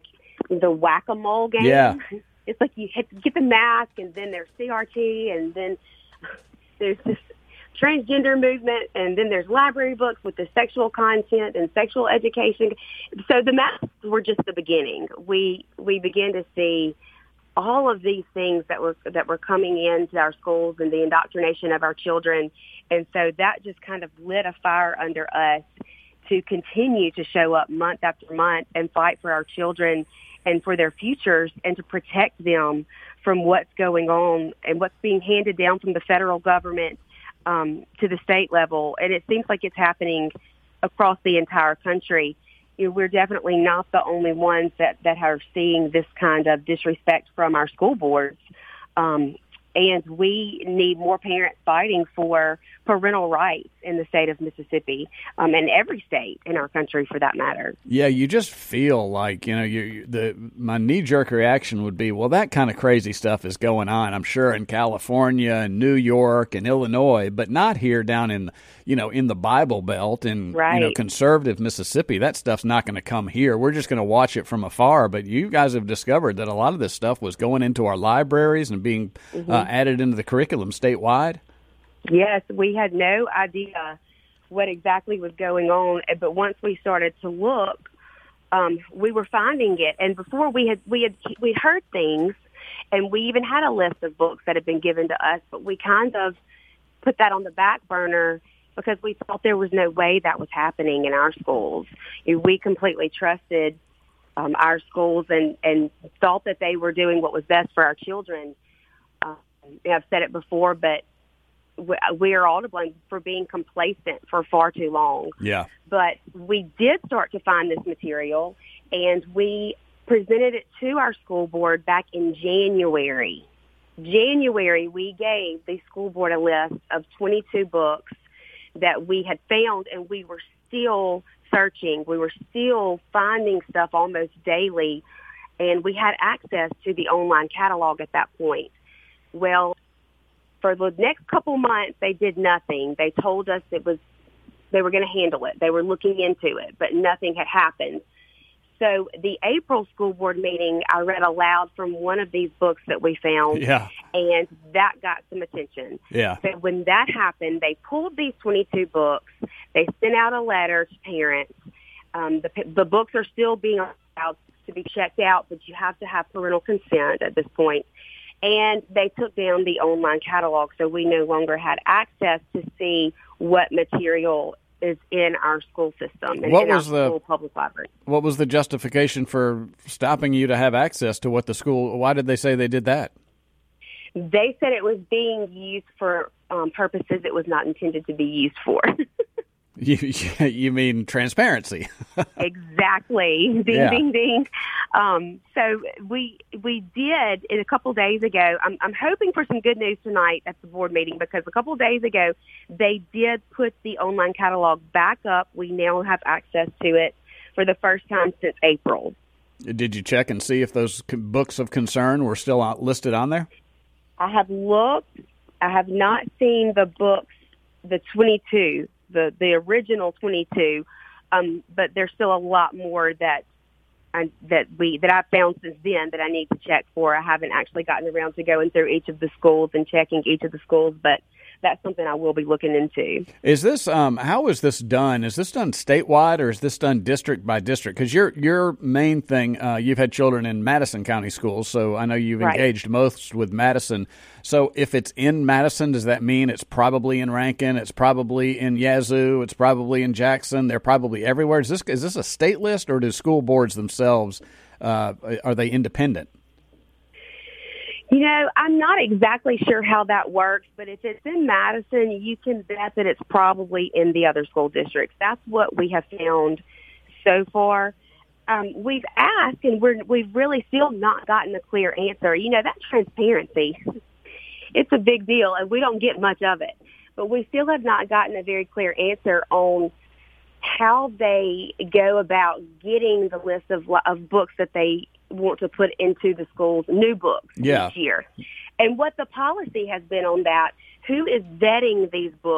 the whack-a-mole game. Yeah. It's like you hit, get the mask, and then there's C R T, and then there's this transgender movement, and then there's library books with the sexual content and sexual education. So the masks were just the beginning. We we began to see all of these things that were that were coming into our schools and the indoctrination of our children, and so that just kind of lit a fire under us to continue to show up month after month and fight for our children and for their futures and to protect them from what's going on and what's being handed down from the federal government um, to the state level. And it seems like it's happening across the entire country. You know, we're definitely not the only ones that, that are seeing this kind of disrespect from our school boards. Um, and we need more parents fighting for parental rights in the state of Mississippi, um, and every state in our country for that matter. Yeah, you just feel like, you know, you, you the my knee-jerk reaction would be, well, that kind of crazy stuff is going on, I'm sure, in California and New York and Illinois, but not here down in, you know, in the Bible Belt in right. you know, conservative Mississippi. That stuff's not going to come here. We're just going to watch it from afar. But you guys have discovered that a lot of this stuff was going into our libraries and being mm-hmm. uh, added into the curriculum statewide. Yes, we had no idea what exactly was going on, but once we started to look, um, we were finding it. And before we had we had we heard things, and we even had a list of books that had been given to us, but we kind of put that on the back burner because we thought there was no way that was happening in our schools. We completely trusted um, our schools and, and thought that they were doing what was best for our children. Um, I've said it before, but we are all to blame for being complacent for far too long. Yeah. But we did start to find this material, and we presented it to our school board back in January. January, we gave the school board a list of twenty-two books that we had found, and we were still searching. We were still finding stuff almost daily, and we had access to the online catalog at that point. Well, for the next couple months, they did nothing. They told us it was they were going to handle it. They were looking into it, but nothing had happened. So the April school board meeting, I read aloud from one of these books that we found, yeah. and that got some attention. Yeah. So when that happened, they pulled these twenty-two books. They sent out a letter to parents. Um, the, the books are still being allowed to be checked out, but you have to have parental consent at this point. And they took down the online catalog, so we no longer had access to see what material is in our school system and what in was our the, school public library. What was the justification for stopping you to have access to what the school, why did they say they did that? They said it was being used for um, purposes it was not intended to be used for. You, you mean transparency? Exactly. Ding, yeah. ding, ding. Um, so we we did a couple days ago. I'm, I'm hoping for some good news tonight at the board meeting because a couple days ago they did put the online catalog back up. We now have access to it for the first time since April. Did you check and see if those books of concern were still out, listed on there? I have looked. I have not seen the books, the twenty-two. the the original twenty-two, um, but there's still a lot more that I, that we that I've found since then that I need to check for. I haven't actually gotten around to going through each of the schools and checking each of the schools, but that's something I will be looking into. Is this um, how is this done? Is this done statewide or is this done district by district? Because your your main thing, uh, you've had children in Madison County schools, so I know you've right. engaged most with Madison. So if it's in Madison, does that mean it's probably in Rankin? It's probably in Yazoo. It's probably in Jackson. They're probably everywhere. Is this is this a state list or do school boards themselves uh, are they independent? You know, I'm not exactly sure how that works, but if it's in Madison, you can bet that it's probably in the other school districts. That's what we have found so far. Um, we've asked, and we're, we've really still not gotten a clear answer. You know, that transparency, it's a big deal, and we don't get much of it. But we still have not gotten a very clear answer on how they go about getting the list of, of books that they want to put into the schools, new books yeah. each year. And what the policy has been on that, who is vetting these books,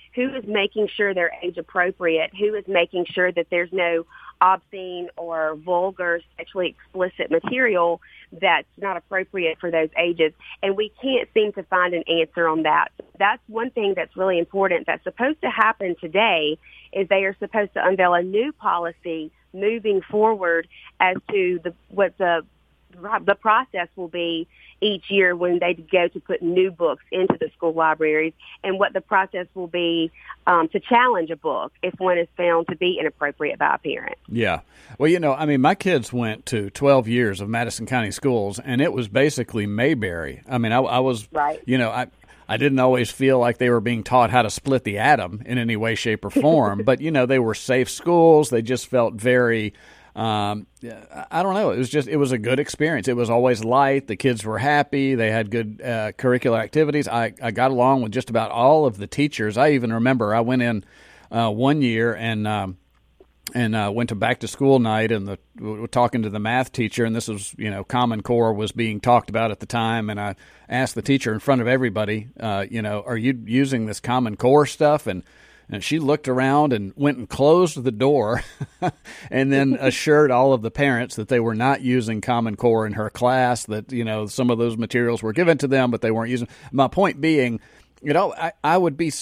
who is making sure they're age appropriate, who is making sure that there's no obscene or vulgar, sexually explicit material that's not appropriate for those ages. And we can't seem to find an answer on that. That's one thing that's really important that's supposed to happen today is they are supposed to unveil a new policy moving forward as to the what the the process will be each year when they go to put new books into the school libraries, and what the process will be um, to challenge a book if one is found to be inappropriate by a parent. Yeah. Well, you know, I mean, my kids went to twelve years of Madison County schools, and it was basically Mayberry. I mean, I, I was, right. you know, I I didn't always feel like they were being taught how to split the atom in any way, shape, or form, but, you know, they were safe schools. They just felt very... Um, I don't know. It was just, it was a good experience. It was always light. The kids were happy. They had good uh, curricular activities. I, I got along with just about all of the teachers. I even remember I went in uh, one year and um, and uh, went to back to school night, and the we were talking to the math teacher, and this was, you know, Common Core was being talked about at the time, and I asked the teacher in front of everybody, uh, you know, are you using this Common Core stuff? And And she looked around and went and closed the door and then assured all of the parents that they were not using Common Core in her class, that, you know, some of those materials were given to them, but they weren't using. My point being, you know, I, I would be,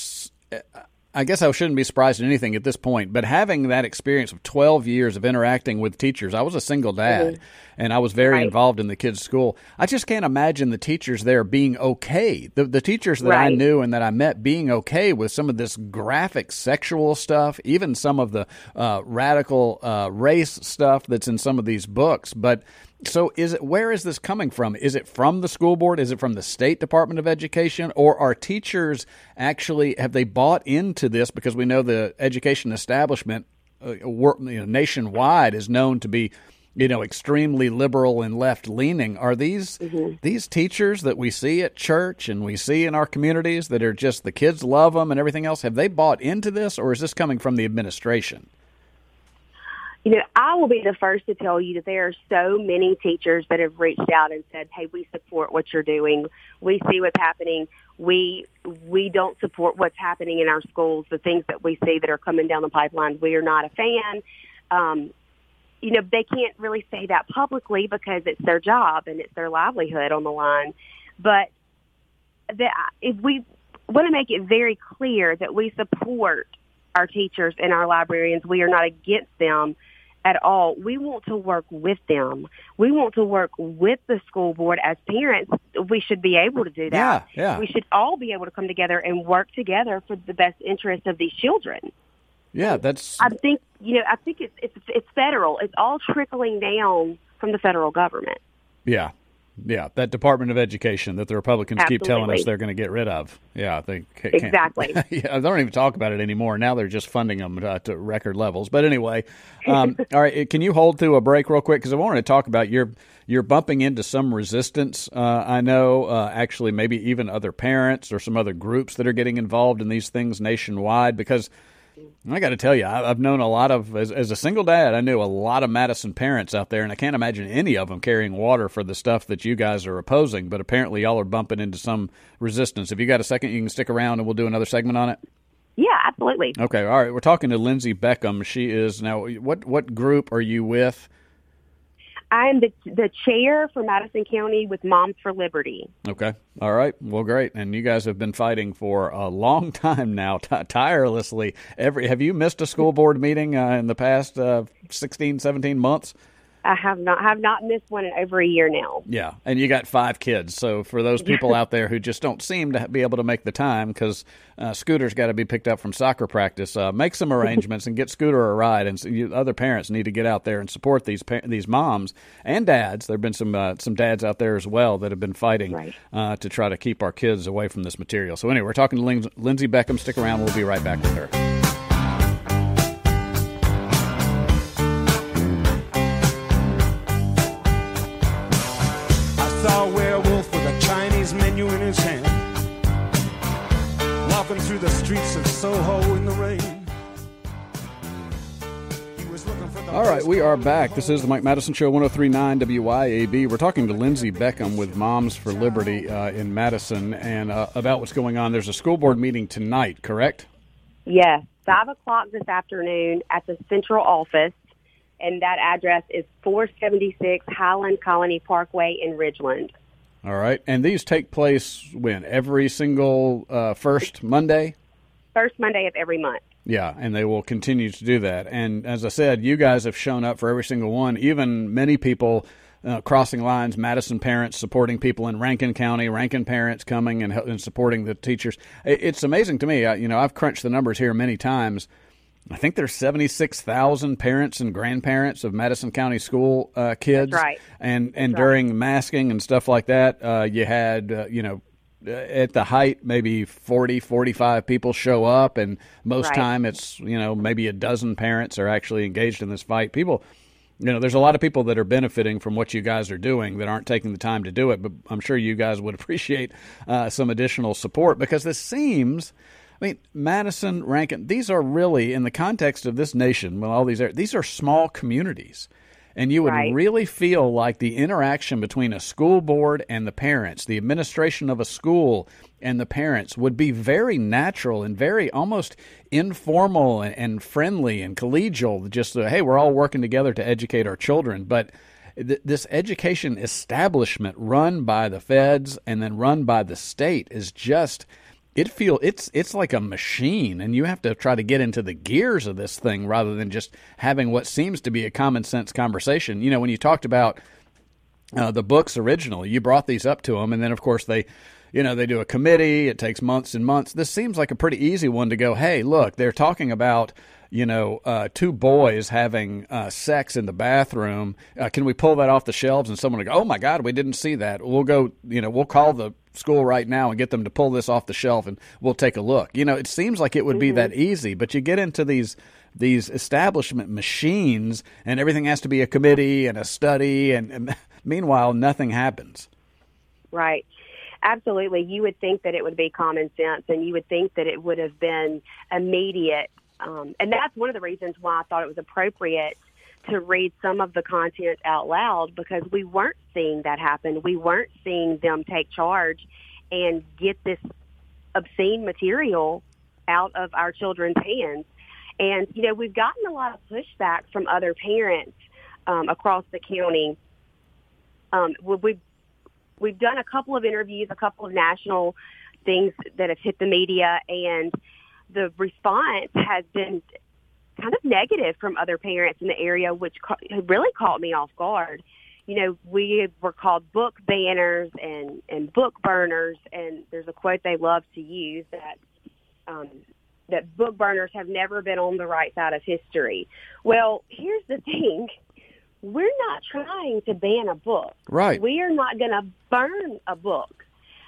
I guess I shouldn't be surprised at anything at this point, but having that experience of twelve years of interacting with teachers, I was a single dad, mm-hmm. and I was very right. involved in the kids' school. I just can't imagine the teachers there being okay. The the teachers that right. I knew and that I met being okay with some of this graphic sexual stuff, even some of the uh, radical uh, race stuff that's in some of these books. But so is it, where is this coming from? Is it from the school board? Is it from the State Department of Education? Or are teachers actually, have they bought into this? Because we know the education establishment uh, you know, nationwide is known to be, you know, extremely liberal and left-leaning. Are these mm-hmm. these teachers that we see at church and we see in our communities that are just, the kids love them and everything else, have they bought into this, or is this coming from the administration? You know, I will be the first to tell you that there are so many teachers that have reached out and said, hey, we support what you're doing. We see what's happening. We we don't support what's happening in our schools, the things that we see that are coming down the pipeline. We are not a fan. Um, you know, they can't really say that publicly because it's their job and it's their livelihood on the line. But the, if we want to make it very clear that we support our teachers and our librarians, we are not against them at all. We want to work with them. We want to work with the school board. As parents, we should be able to do that. Yeah, yeah. We should all be able to come together and work together for the best interest of these children. Yeah, that's. I think you know. I think it's it's it's federal. It's all trickling down from the federal government. Yeah. Yeah, that Department of Education that the Republicans Absolutely. keep telling us they're going to get rid of. Yeah, they can't. Exactly. Yeah, they don't even talk about it anymore. Now they're just funding them uh, to record levels. But anyway, um, all right, can you hold to a break real quick? Because I wanted to talk about your you're bumping into some resistance. Uh, I know, uh, actually, maybe even other parents or some other groups that are getting involved in these things nationwide, because I got to tell you, I've known a lot of, as, as a single dad, I knew a lot of Madison parents out there, and I can't imagine any of them carrying water for the stuff that you guys are opposing, but apparently y'all are bumping into some resistance. If you got a second, you can stick around and we'll do another segment on it. Yeah, absolutely. Okay, all right. We're talking to Lindsay Beckham. She is, now, what, what group are you with? I'm the the chair for Madison County with Moms for Liberty. Okay. All right. Well, great. And you guys have been fighting for a long time now, t- tirelessly. Every Have you missed a school board meeting uh, in the past uh, sixteen, seventeen months? I have not have not missed one in over a year now. Yeah, and you got five kids. So for those people out there who just don't seem to be able to make the time because uh, Scooter's got to be picked up from soccer practice, uh, make some arrangements and get Scooter a ride. And so you, other parents need to get out there and support these pa- these moms and dads. There have been some uh, some dads out there as well that have been fighting right. uh, to try to keep our kids away from this material. So anyway, we're talking to Lin- Lindsay Beckham. Stick around. We'll be right back with her. Saw a werewolf with a Chinese menu in his hand, walking through the streets of Soho in the rain. He was looking for the All right, we are back. This is the Mike Madison Show, one oh three point nine W Y A B. We're talking to Lindsay Beckham with Moms for Liberty uh, in Madison and uh, about what's going on. There's a school board meeting tonight, correct? Yes, five o'clock this afternoon at the central office, and that address is four seventy-six Highland Colony Parkway in Ridgeland. All right. And these take place when? Every single uh, first Monday? First Monday of every month. Yeah, and they will continue to do that. And as I said, you guys have shown up for every single one, even many people uh, crossing lines, Madison parents supporting people in Rankin County, Rankin parents coming and, and supporting the teachers. It's amazing to me. I, you know, I've crunched the numbers here many times. I think there's seventy-six thousand parents and grandparents of Madison County school uh, kids. That's right. And, and That's during right. masking and stuff like that, uh, you had, uh, you know, at the height, maybe forty, forty-five people show up, and most Right. time it's, you know, maybe a dozen parents are actually engaged in this fight. People, you know, there's a lot of people that are benefiting from what you guys are doing that aren't taking the time to do it, but I'm sure you guys would appreciate uh, some additional support, because this seems, I mean, Madison, Rankin, these are really, in the context of this nation, well, all these are, these are small communities. And you would Right. really feel like the interaction between a school board and the parents, the administration of a school and the parents, would be very natural and very almost informal and, and friendly and collegial. Just, uh, hey, we're all working together to educate our children. But th- this education establishment run by the feds and then run by the state is just... It feel it's it's like a machine, and you have to try to get into the gears of this thing rather than just having what seems to be a common sense conversation. You know, when you talked about uh, the books originally, you brought these up to them, and then of course they, you know, they do a committee. It takes months and months. This seems like a pretty easy one to go, hey, look, they're talking about, you know, uh, two boys having uh, sex in the bathroom. Uh, can we pull that off the shelves? And someone will go, oh, my God, we didn't see that. We'll go, you know, we'll call the school right now and get them to pull this off the shelf, and we'll take a look. You know, it seems like it would be that easy, but you get into these these establishment machines, and everything has to be a committee and a study, and, and meanwhile, nothing happens. Right. Absolutely. You would think that it would be common sense, and you would think that it would have been immediate. Um, and that's one of the reasons why I thought it was appropriate to read some of the content out loud, because we weren't seeing that happen. We weren't seeing them take charge and get this obscene material out of our children's hands. And, you know, we've gotten a lot of pushback from other parents um, across the county. Um, we've, we've done a couple of interviews, a couple of national things that have hit the media, and the response has been kind of negative from other parents in the area, which ca- really caught me off guard. You know, we were called book banners and, and book burners, and there's a quote they love to use that um, that book burners have never been on the right side of history. Well, here's the thing. We're not trying to ban a book. Right. We are not going to burn a book.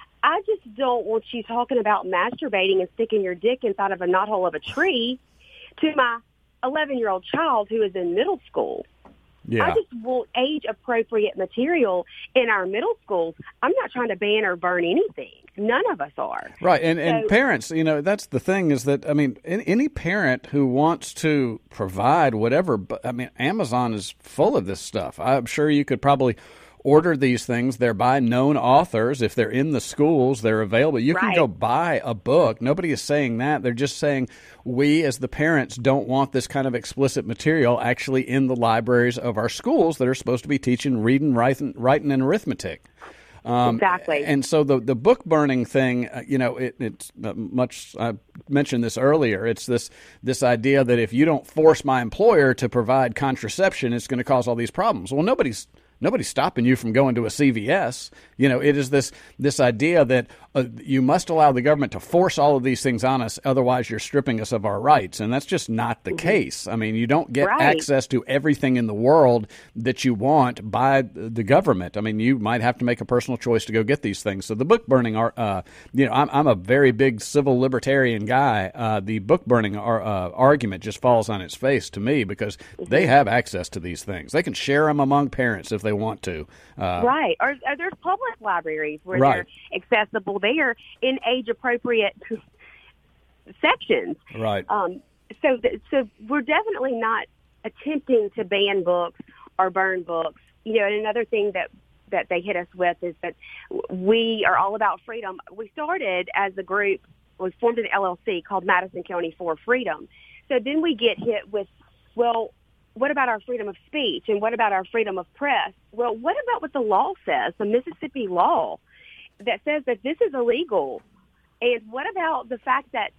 I just don't want you talking about masturbating and sticking your dick inside of a knothole of a tree to my eleven-year-old child who is in middle school. Yeah. I just want age-appropriate material in our middle schools. I'm not trying to ban or burn anything. None of us are. Right, and, and So- parents, you know, that's the thing is that, I mean, any, any parent who wants to provide whatever, but I mean, Amazon is full of this stuff. I'm sure you could probably order these things. They're by known authors. If they're in the schools, they're available. You can Right. go buy a book. Nobody is saying that. They're just saying we as the parents don't want this kind of explicit material actually in the libraries of our schools that are supposed to be teaching reading, writing, writing and arithmetic. Um, Exactly. And so the the book burning thing, uh, you know, it, it's uh, much. I mentioned this earlier. It's this this idea that if you don't force my employer to provide contraception, it's going to cause all these problems. Well, nobody's nobody's stopping you from going to a C V S. You know, it is this this idea that uh, you must allow the government to force all of these things on us, otherwise you're stripping us of our rights, and that's just not the case. I mean, you don't get Right. access to everything in the world that you want by the government. I mean, you might have to make a personal choice to go get these things. So the book burning, are, uh, you know, I'm, I'm a very big civil libertarian guy. Uh, the book burning ar- uh, argument just falls on its face to me because they have access to these things. They can share them among parents if they want to. Uh, Right. Or, or there's public libraries where Right. they're accessible there in age-appropriate sections. Right. Um, so, th- so we're definitely not attempting to ban books or burn books. You know, and another thing that that they hit us with is that we are all about freedom. We started as a group we formed an L L C called Madison County for Freedom. So then we get hit with, well, what about our freedom of speech and what about our freedom of press? Well, what about what the law says, the Mississippi law that says that this is illegal? And what about the fact that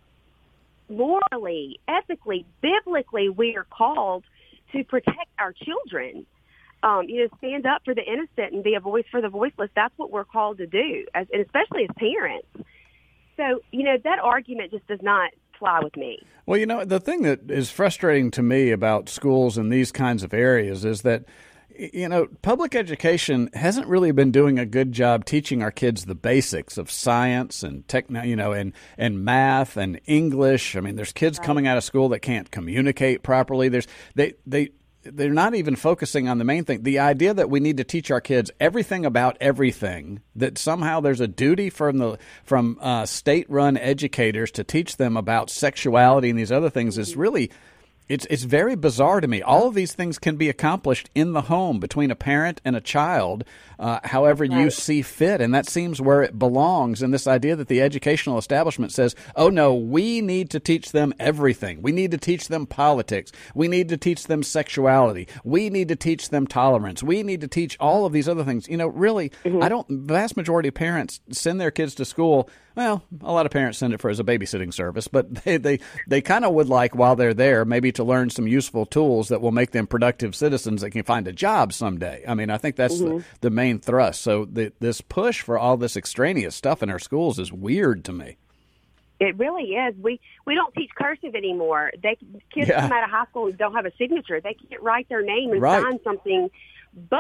morally, ethically, biblically, we are called to protect our children? Um, you know, stand up for the innocent and be a voice for the voiceless. That's what we're called to do, as, and especially as parents. So, you know, that argument just does not fly with me. Well, you know, the thing that is frustrating to me about schools in these kinds of areas is that, you know, public education hasn't really been doing a good job teaching our kids the basics of science and techno, you know, and, and math and English. I mean, there's kids right. coming out of school that can't communicate properly. There's they they. They're not even focusing on the main thing. The idea that we need to teach our kids everything about everything, that somehow there's a duty from the from uh, state-run educators to teach them about sexuality and these other things is really it's it's very bizarre to me. All of these things can be accomplished in the home between a parent and a child, uh, however you see fit, and that seems where it belongs. And this idea that the educational establishment says, oh, no, we need to teach them everything. We need to teach them politics. We need to teach them sexuality. We need to teach them tolerance. We need to teach all of these other things. You know, really, mm-hmm. I don't, the vast majority of parents send their kids to school. Well, a lot of parents send it for as a babysitting service, but they they, they kind of would like, while they're there, maybe to learn some useful tools that will make them productive citizens that can find a job someday. I mean, I think that's mm-hmm. the, the main thrust. So the, this push for all this extraneous stuff in our schools is weird to me. It really is. We we don't teach cursive anymore. They kids yeah. come out of high school and don't have a signature. They can't write their name and right. sign something, but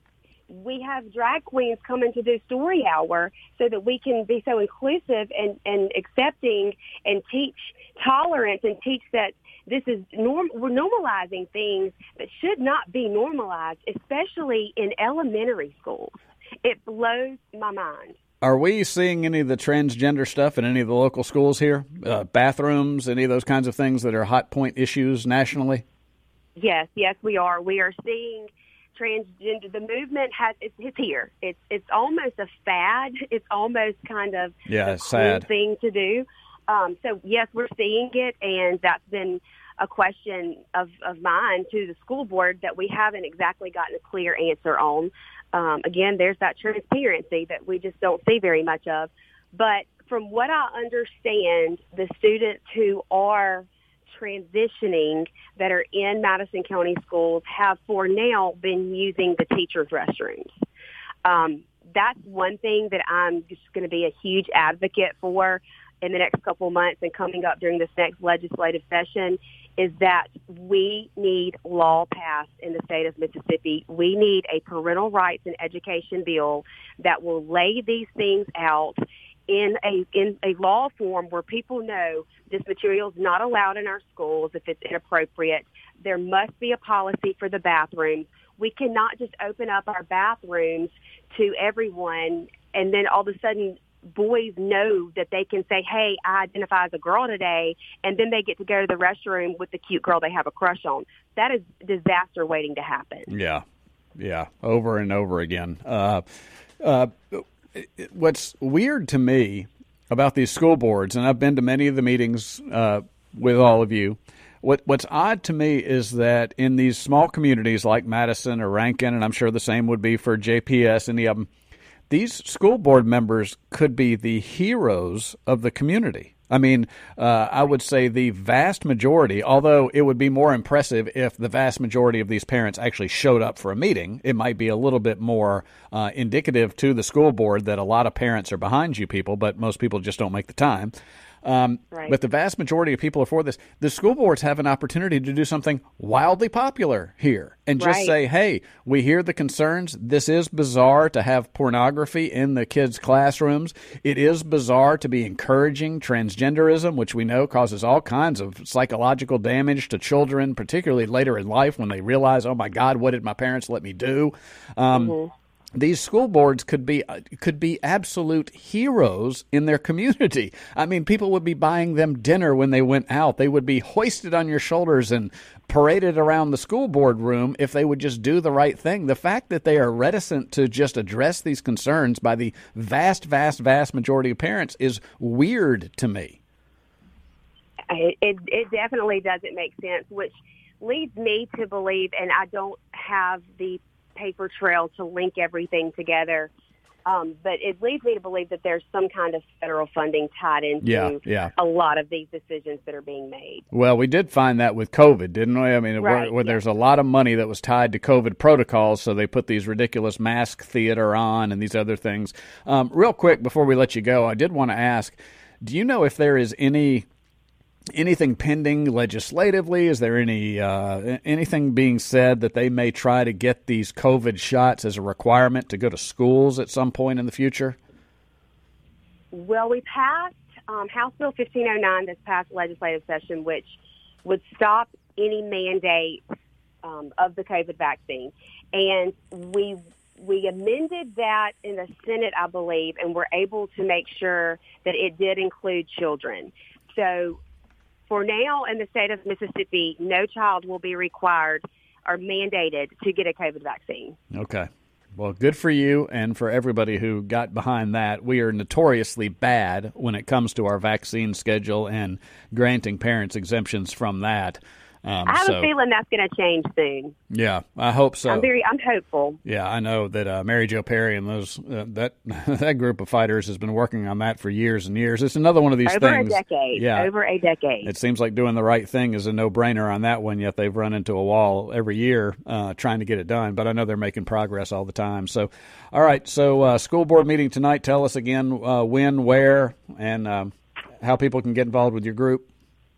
we have drag queens coming to do story hour so that we can be so inclusive and, and accepting and teach tolerance and teach that this is norm. We're normalizing things that should not be normalized, especially in elementary schools. It blows my mind. Are we seeing any of the transgender stuff in any of the local schools here? Uh, bathrooms, any of those kinds of things that are hot point issues nationally? Yes, yes, we are. We are seeing transgender. The movement has it's, it's here. It's it's almost a fad. It's almost kind of yeah, a it's cool sad thing to do. Um, so yes, we're seeing it, and that's been a question of, of mine to the school board that we haven't exactly gotten a clear answer on. Um, again, there's that transparency that we just don't see very much of. But from what I understand, the students who are transitioning that are in Madison County schools have for now been using the teachers' restrooms. Um, that's one thing that I'm just going to be a huge advocate for in the next couple of months and coming up during this next legislative session is that we need law passed in the state of Mississippi. We need a parental rights and education bill that will lay these things out in a in a law form where people know this material is not allowed in our schools if it's inappropriate. There must be a policy for the bathrooms. We cannot just open up our bathrooms to everyone and then all of a sudden boys know that they can say, hey, I identify as a girl today, and then they get to go to the restroom with the cute girl they have a crush on. That is disaster waiting to happen. Yeah, yeah, over and over again. Uh, uh, what's weird to me about these school boards, and I've been to many of the meetings uh, with all of you, what what's odd to me is that in these small communities like Madison or Rankin, and I'm sure the same would be for J P S, any of them, these school board members could be the heroes of the community. I mean, uh, I would say the vast majority, although it would be more impressive if the vast majority of these parents actually showed up for a meeting, it might be a little bit more uh, indicative to the school board that a lot of parents are behind you people, but most people just don't make the time. Um, right. But the vast majority of people are for this. The school boards have an opportunity to do something wildly popular here and just right. say, hey, we hear the concerns. This is bizarre to have pornography in the kids' classrooms. It is bizarre to be encouraging transgenderism, which we know causes all kinds of psychological damage to children, particularly later in life when they realize, oh, my God, what did my parents let me do? Um, mm-hmm. These school boards could be could be absolute heroes in their community. I mean, people would be buying them dinner when they went out. They would be hoisted on your shoulders and paraded around the school board room if they would just do the right thing. The fact that they are reticent to just address these concerns by the vast, vast, vast majority of parents is weird to me. It, it, it definitely doesn't make sense, which leads me to believe, and I don't have the paper trail to link everything together, um, but it leads me to believe that there's some kind of federal funding tied into Yeah, yeah. a lot of these decisions that are being made. Well, we did find that with COVID, didn't we? I mean, Right, where, where yeah. there's a lot of money that was tied to COVID protocols, so they put these ridiculous mask theater on and these other things. Um, real quick, before we let you go, I did want to ask, do you know if there is any anything pending legislatively? Is there any uh, anything being said that they may try to get these COVID shots as a requirement to go to schools at some point in the future? Well, we passed um, House Bill fifteen oh nine this past legislative session, which would stop any mandate um, of the COVID vaccine. And we we amended that in the Senate, I believe, and were able to make sure that it did include children. So for now, in the state of Mississippi, no child will be required or mandated to get a COVID vaccine. Okay. Well, good for you and for everybody who got behind that. We are notoriously bad when it comes to our vaccine schedule and granting parents exemptions from that. Um, I have so, a feeling that's going to change soon. Yeah, I hope so. I'm very, I'm hopeful. Yeah, I know that uh, Mary Jo Perry and those uh, that that group of fighters has been working on that for years and years. It's another one of these Over things. a decade. Yeah, Over a decade. it seems like doing the right thing is a no-brainer on that one. Yet they've run into a wall every year uh, trying to get it done. But I know they're making progress all the time. So, all right. So, uh, school board meeting tonight. Tell us again uh, when, where, and um, how people can get involved with your group.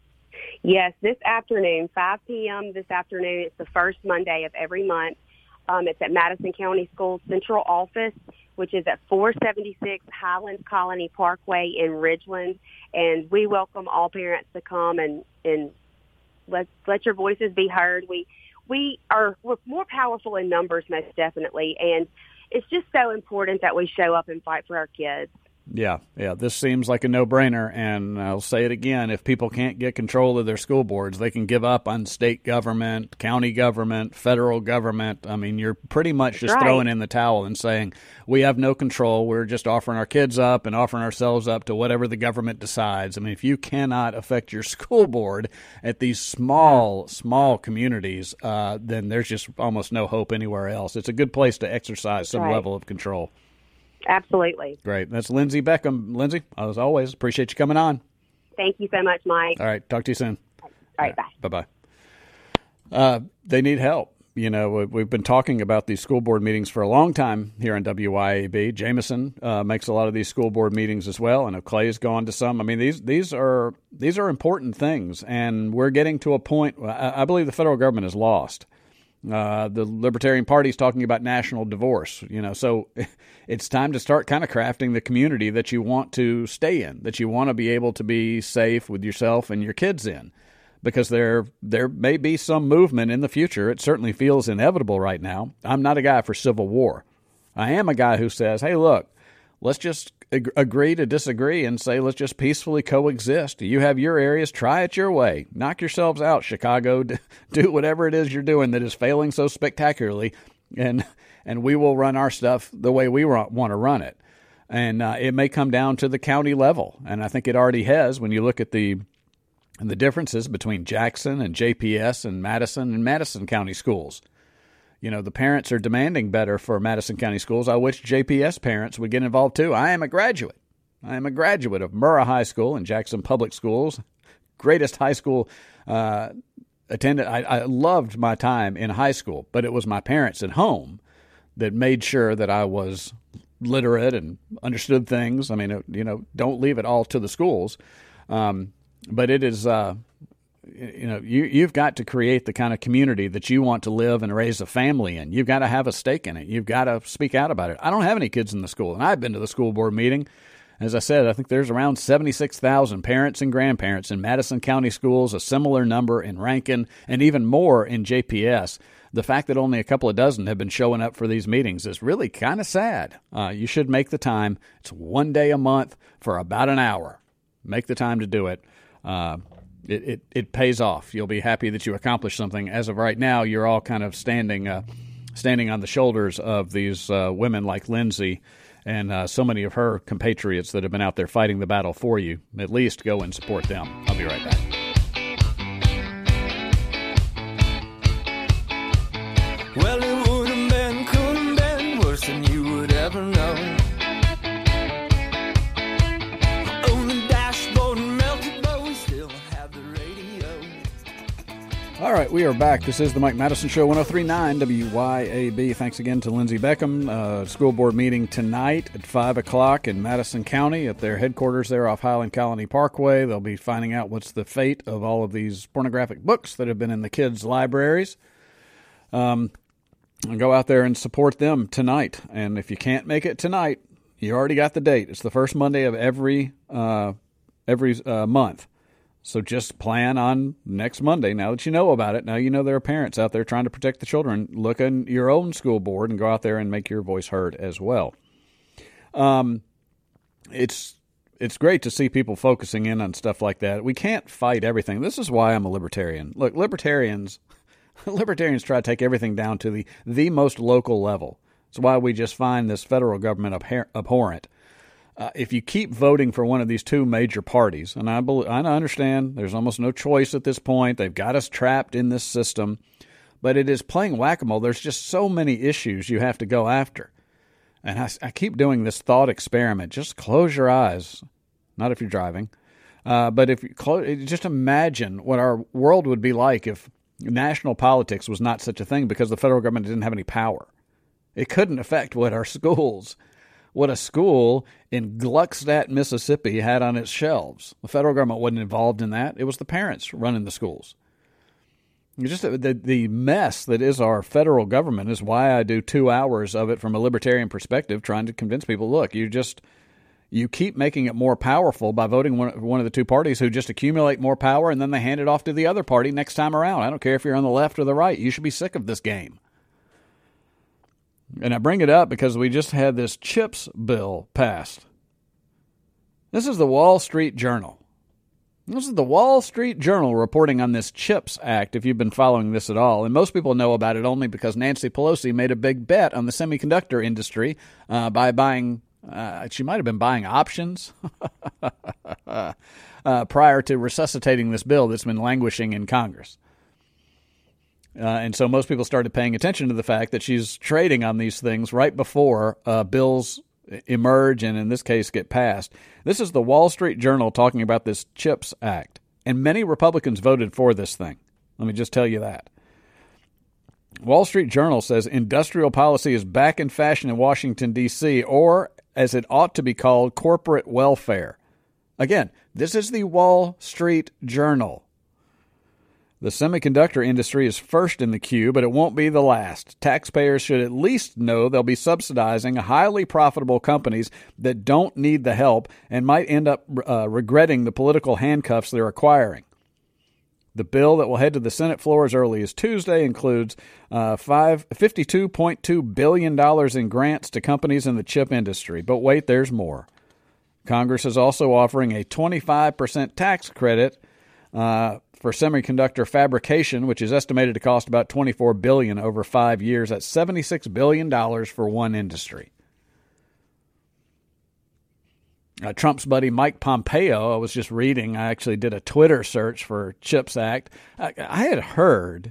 Yes, this afternoon, five p.m. this afternoon. It's the first Monday of every month. Um, it's at Madison County Schools Central Office, which is at four seventy-six Highlands Colony Parkway in Ridgeland. And we welcome all parents to come and, and let let your voices be heard. We we are we're more powerful in numbers, most definitely, and it's just so important that we show up and fight for our kids. Yeah, yeah, this seems like a no-brainer, and I'll say it again. If people can't get control of their school boards, they can give up on state government, county government, federal government. I mean, you're pretty much just right. throwing in the towel and saying, we have no control. We're just offering our kids up and offering ourselves up to whatever the government decides. I mean, if you cannot affect your school board at these small, small communities, uh, then there's just almost no hope anywhere else. It's a good place to exercise some right. level of control. Absolutely. Great. That's Lindsay Beckham. Lindsay, as always, appreciate you coming on. Thank you so much, Mike. All right. Talk to you soon. All right. Bye. Bye-bye. Uh, they need help. You know, we've been talking about these school board meetings for a long time here on W Y A B. Jameson uh, makes a lot of these school board meetings as well. I know Clay's gone to some. I mean, these these are these are important things, and we're getting to a point. I, I believe the federal government is lost. Uh, the Libertarian Party is talking about national divorce, you know, so it's time to start kind of crafting the community that you want to stay in, that you want to be able to be safe with yourself and your kids in, because there there may be some movement in the future. It certainly feels inevitable right now. I'm not a guy for civil war. I am a guy who says, hey, look, let's just ag- agree to disagree and say, let's just peacefully coexist. You have your areas, try it your way. Knock yourselves out, Chicago. Do whatever it is you're doing that is failing so spectacularly, and and we will run our stuff the way we want to run it. And uh, it may come down to the county level, and I think it already has when you look at the the differences between Jackson and J P S and Madison and Madison County schools. You know, the parents are demanding better for Madison County schools. I wish J P S parents would get involved, too. I am a graduate. I am a graduate of Murrah High School and Jackson Public Schools. Greatest high school uh, attendant. I, I loved my time in high school, but it was my parents at home that made sure that I was literate and understood things. I mean, you know, don't leave it all to the schools. Um, but it is... Uh, You know, you, you've got to create the kind of community that you want to live and raise a family in. You've got to have a stake in it. You've got to speak out about it. I don't have any kids in the school, and I've been to the school board meeting. As I said, I think there's around seventy-six thousand parents and grandparents in Madison County schools, a similar number in Rankin, and even more in J P S. The fact that only a couple of dozen have been showing up for these meetings is really kind of sad. Uh, you should make the time. It's one day a month for about an hour. Make the time to do it. Uh It, it it pays off. You'll be happy that you accomplished something. As of right now, you're all kind of standing uh, standing on the shoulders of these uh, women like Lindsay and uh, so many of her compatriots that have been out there fighting the battle for you. At least go and support them. I'll be right back. right, we are back. This is the Mike Madison Show, one oh three point nine W Y A B. Thanks again to Lindsey Beckham. Uh, school board meeting tonight at five o'clock in Madison County at their headquarters there off Highland Colony Parkway. They'll be finding out what's the fate of all of these pornographic books that have been in the kids' libraries. Um, and go out there and support them tonight. And if you can't make it tonight, you already got the date. It's the first Monday of every uh, every uh, month. So just plan on next Monday. Now that you know about it, now you know there are parents out there trying to protect the children. Look in your own school board and go out there and make your voice heard as well. Um, it's it's great to see people focusing in on stuff like that. We can't fight everything. This is why I'm a libertarian. Look, libertarians libertarians try to take everything down to the, the most local level. It's why we just find this federal government abhor- abhorrent. Uh, if you keep voting for one of these two major parties, and I, believe, I understand there's almost no choice at this point. They've got us trapped in this system. But it is playing whack-a-mole. There's just so many issues you have to go after. And I, I keep doing this thought experiment. Just close your eyes. Not if you're driving. Uh, but if you close, just imagine what our world would be like if national politics was not such a thing because the federal government didn't have any power. It couldn't affect what our schools what a school in Gluckstadt, Mississippi had on its shelves. The federal government wasn't involved in that. It was the parents running the schools. Just the, the mess that is our federal government is why I do two hours of it from a libertarian perspective, trying to convince people, look, you just you keep making it more powerful by voting one, one of the two parties who just accumulate more power, and then they hand it off to the other party next time around. I don't care if you're on the left or the right. You should be sick of this game. And I bring it up because we just had this CHIPS bill passed. This is the Wall Street Journal. This is the Wall Street Journal reporting on this CHIPS Act, if you've been following this at all. And most people know about it only because Nancy Pelosi made a big bet on the semiconductor industry uh, by buying, uh, she might have been buying options uh, prior to resuscitating this bill that's been languishing in Congress. Uh, and so most people started paying attention to the fact that she's trading on these things right before uh, bills emerge and, in this case, get passed. This is the Wall Street Journal talking about this CHIPS Act. And many Republicans voted for this thing. Let me just tell you that. Wall Street Journal says industrial policy is back in fashion in Washington, D C, or, as it ought to be called, corporate welfare. Again, this is the Wall Street Journal. The semiconductor industry is first in the queue, but it won't be the last. Taxpayers should at least know they'll be subsidizing highly profitable companies that don't need the help and might end up uh, regretting the political handcuffs they're acquiring. The bill that will head to the Senate floor as early as Tuesday includes uh, fifty-two point two billion dollars in grants to companies in the chip industry. But wait, there's more. Congress is also offering a twenty-five percent tax credit uh, for semiconductor fabrication, which is estimated to cost about twenty-four billion dollars over five years. That's seventy-six billion dollars for one industry. Uh, Trump's buddy Mike Pompeo, I was just reading, I actually did a Twitter search for CHIPS Act. I, I had heard,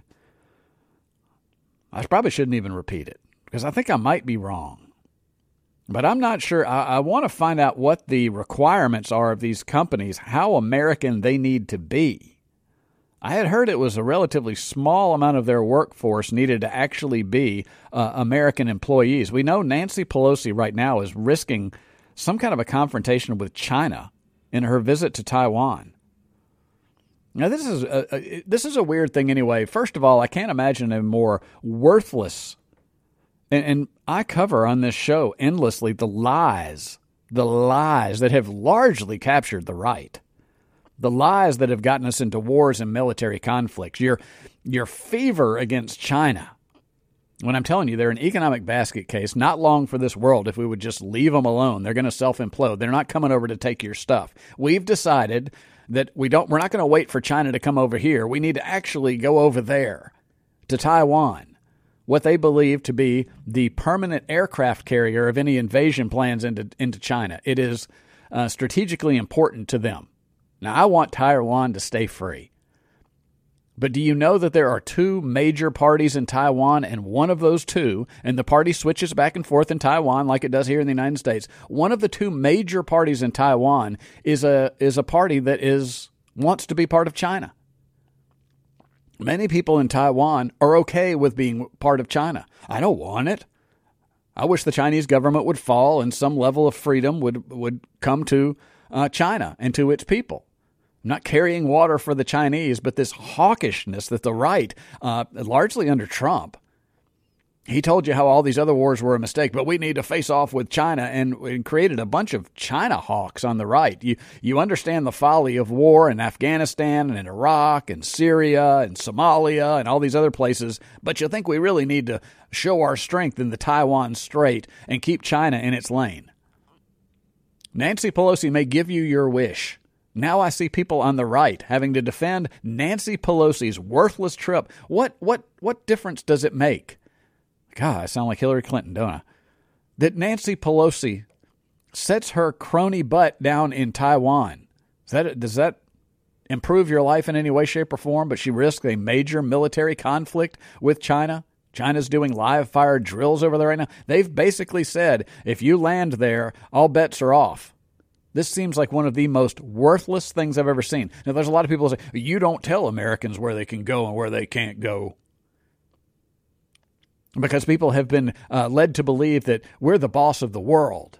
I probably shouldn't even repeat it, because I think I might be wrong. But I'm not sure. I, I want to find out what the requirements are of these companies, how American they need to be. I had heard it was a relatively small amount of their workforce needed to actually be uh, American employees. We know Nancy Pelosi right now is risking some kind of a confrontation with China in her visit to Taiwan. Now, this is a, a, this is a weird thing anyway. First of all, I can't imagine a more worthless, and, and I cover on this show endlessly the lies, the lies that have largely captured the right. The lies that have gotten us into wars and military conflicts, your your fever against China. When I'm telling you, they're an economic basket case, not long for this world if we would just leave them alone. They're going to self-implode. They're not coming over to take your stuff. We've decided that we don't, we're not going to wait for China to come over here. We need to actually go over there to Taiwan, what they believe to be the permanent aircraft carrier of any invasion plans into, into China. It is uh, strategically important to them. Now, I want Taiwan to stay free. But do you know that there are two major parties in Taiwan, and one of those two, and the party switches back and forth in Taiwan like it does here in the United States, one of the two major parties in Taiwan is a is a party that is wants to be part of China. Many people in Taiwan are okay with being part of China. I don't want it. I wish the Chinese government would fall and some level of freedom would, would come to uh, China and to its people. I'm not carrying water for the Chinese, but this hawkishness that the right, uh, largely under Trump, he told you how all these other wars were a mistake, but we need to face off with China, and, and created a bunch of China hawks on the right. You you understand the folly of war in Afghanistan and in Iraq and Syria and Somalia and all these other places, but you think we really need to show our strength in the Taiwan Strait and keep China in its lane. Nancy Pelosi may give you your wish. Now I see people on the right having to defend Nancy Pelosi's worthless trip. What what what difference does it make? God, I sound like Hillary Clinton, don't I? That Nancy Pelosi sets her crony butt down in Taiwan. Is that, does that improve your life in any way, shape, or form? But she risks a major military conflict with China. China's doing live fire drills over there right now. They've basically said, if you land there, all bets are off. This seems like one of the most worthless things I've ever seen. Now, there's a lot of people who say, you don't tell Americans where they can go and where they can't go. Because people have been uh, led to believe that we're the boss of the world.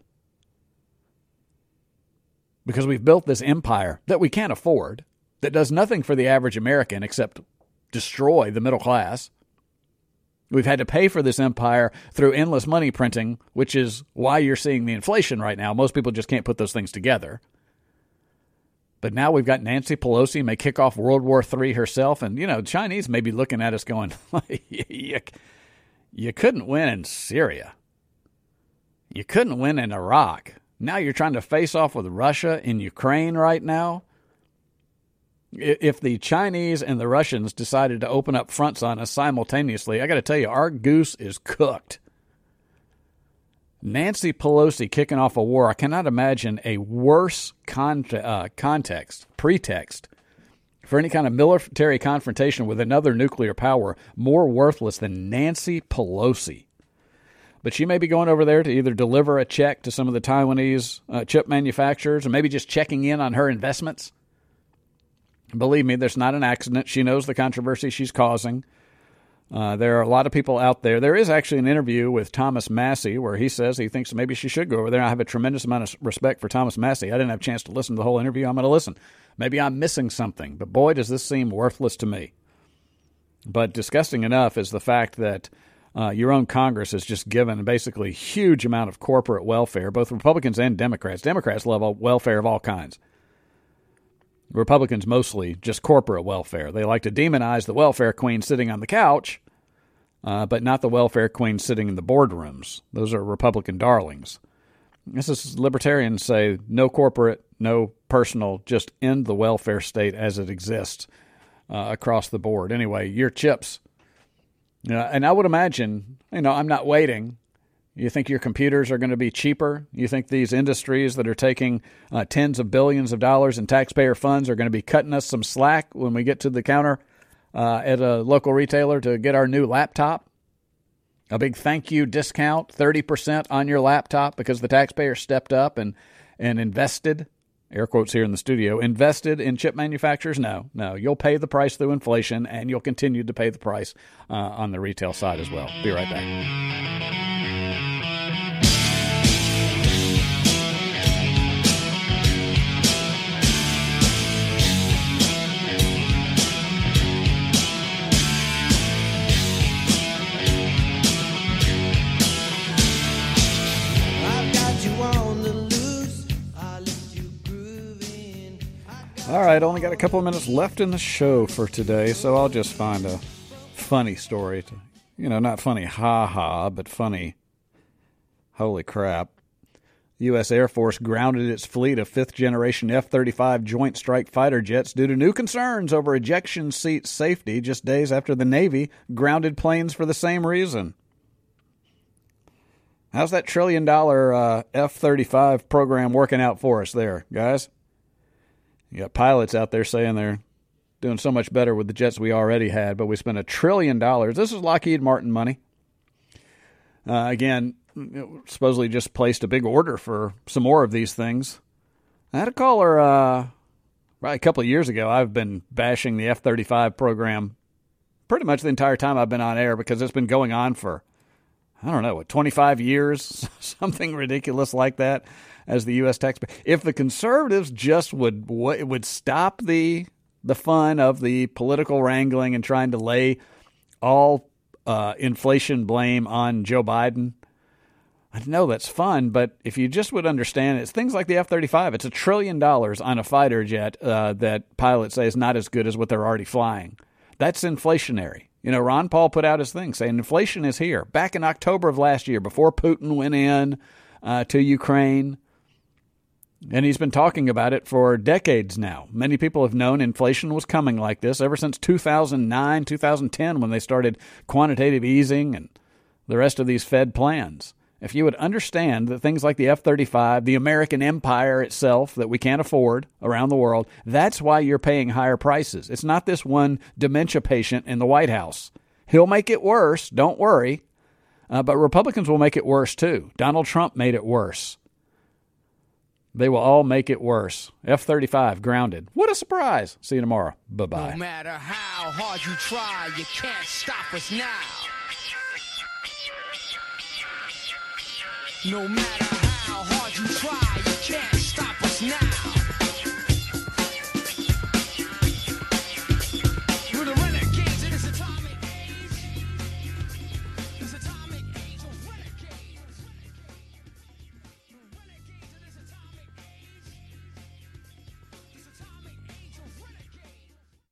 Because we've built this empire that we can't afford, that does nothing for the average American except destroy the middle class. We've had to pay for this empire through endless money printing, which is why you're seeing the inflation right now. Most people just can't put those things together. But now we've got Nancy Pelosi may kick off World War Three herself. And, you know, Chinese may be looking at us going, you, you couldn't win in Syria. You couldn't win in Iraq. Now you're trying to face off with Russia in Ukraine right now. If the Chinese and the Russians decided to open up fronts on us simultaneously, I got to tell you, our goose is cooked. Nancy Pelosi kicking off a war, I cannot imagine a worse con- uh, context, pretext, for any kind of military confrontation with another nuclear power more worthless than Nancy Pelosi. But she may be going over there to either deliver a check to some of the Taiwanese uh, chip manufacturers or maybe just checking in on her investments. Believe me, there's not an accident. She knows the controversy she's causing. Uh, there are a lot of people out there. There is actually an interview with Thomas Massie where he says he thinks maybe she should go over there. I have a tremendous amount of respect for Thomas Massie. I didn't have a chance to listen to the whole interview. I'm going to listen. Maybe I'm missing something, but boy, does this seem worthless to me. But disgusting enough is the fact that uh, your own Congress has just given basically a huge amount of corporate welfare, both Republicans and Democrats. Democrats love welfare of all kinds. Republicans mostly just corporate welfare. They like to demonize the welfare queen sitting on the couch, uh, but not the welfare queen sitting in the boardrooms. Those are Republican darlings. This is libertarians say no corporate, no personal, just end the welfare state as it exists uh, across the board. Anyway, your chips. You know, and I would imagine, you know, I'm not waiting. You think your computers are going to be cheaper? You think these industries that are taking uh, tens of billions of dollars in taxpayer funds are going to be cutting us some slack when we get to the counter uh, at a local retailer to get our new laptop? A big thank you discount, thirty percent on your laptop because the taxpayer stepped up and, and invested, air quotes here in the studio, invested in chip manufacturers? No, no. You'll pay the price through inflation, and you'll continue to pay the price uh, on the retail side as well. Be right back. All right, only got a couple of minutes left in the show for today, so I'll just find a funny story. To, you know, not funny ha-ha, but funny holy crap. The U S Air Force grounded its fleet of fifth-generation F thirty-five Joint Strike Fighter jets due to new concerns over ejection seat safety just days after the Navy grounded planes for the same reason. How's that trillion-dollar uh, F thirty-five program working out for us there, guys? You got pilots out there saying they're doing so much better with the jets we already had, but we spent a trillion dollars. This is Lockheed Martin money. Uh, again, supposedly just placed a big order for some more of these things. I had a caller uh, probably a couple of years ago. I've been bashing the F thirty-five program pretty much the entire time I've been on air because it's been going on for, I don't know, what, twenty-five years, something ridiculous like that as the U S taxpayer. If the conservatives just would would stop the the fun of the political wrangling and trying to lay all uh, inflation blame on Joe Biden, I know that's fun, but if you just would understand, it's things like the F thirty-five. It's a trillion dollars on a fighter jet uh, that pilots say is not as good as what they're already flying. That's inflationary. You know, Ron Paul put out his thing saying inflation is here. Back in October of last year, before Putin went in uh, to Ukraine, and he's been talking about it for decades now. Many people have known inflation was coming like this ever since two thousand nine, two thousand ten, when they started quantitative easing and the rest of these Fed plans. If you would understand that things like the F thirty-five, the American empire itself that we can't afford around the world, that's why you're paying higher prices. It's not this one dementia patient in the White House. He'll make it worse, don't worry. Uh, but Republicans will make it worse too. Donald Trump made it worse. They will all make it worse. F thirty-five grounded. What a surprise. See you tomorrow. Bye-bye. No matter how hard you try, you can't stop us now. No matter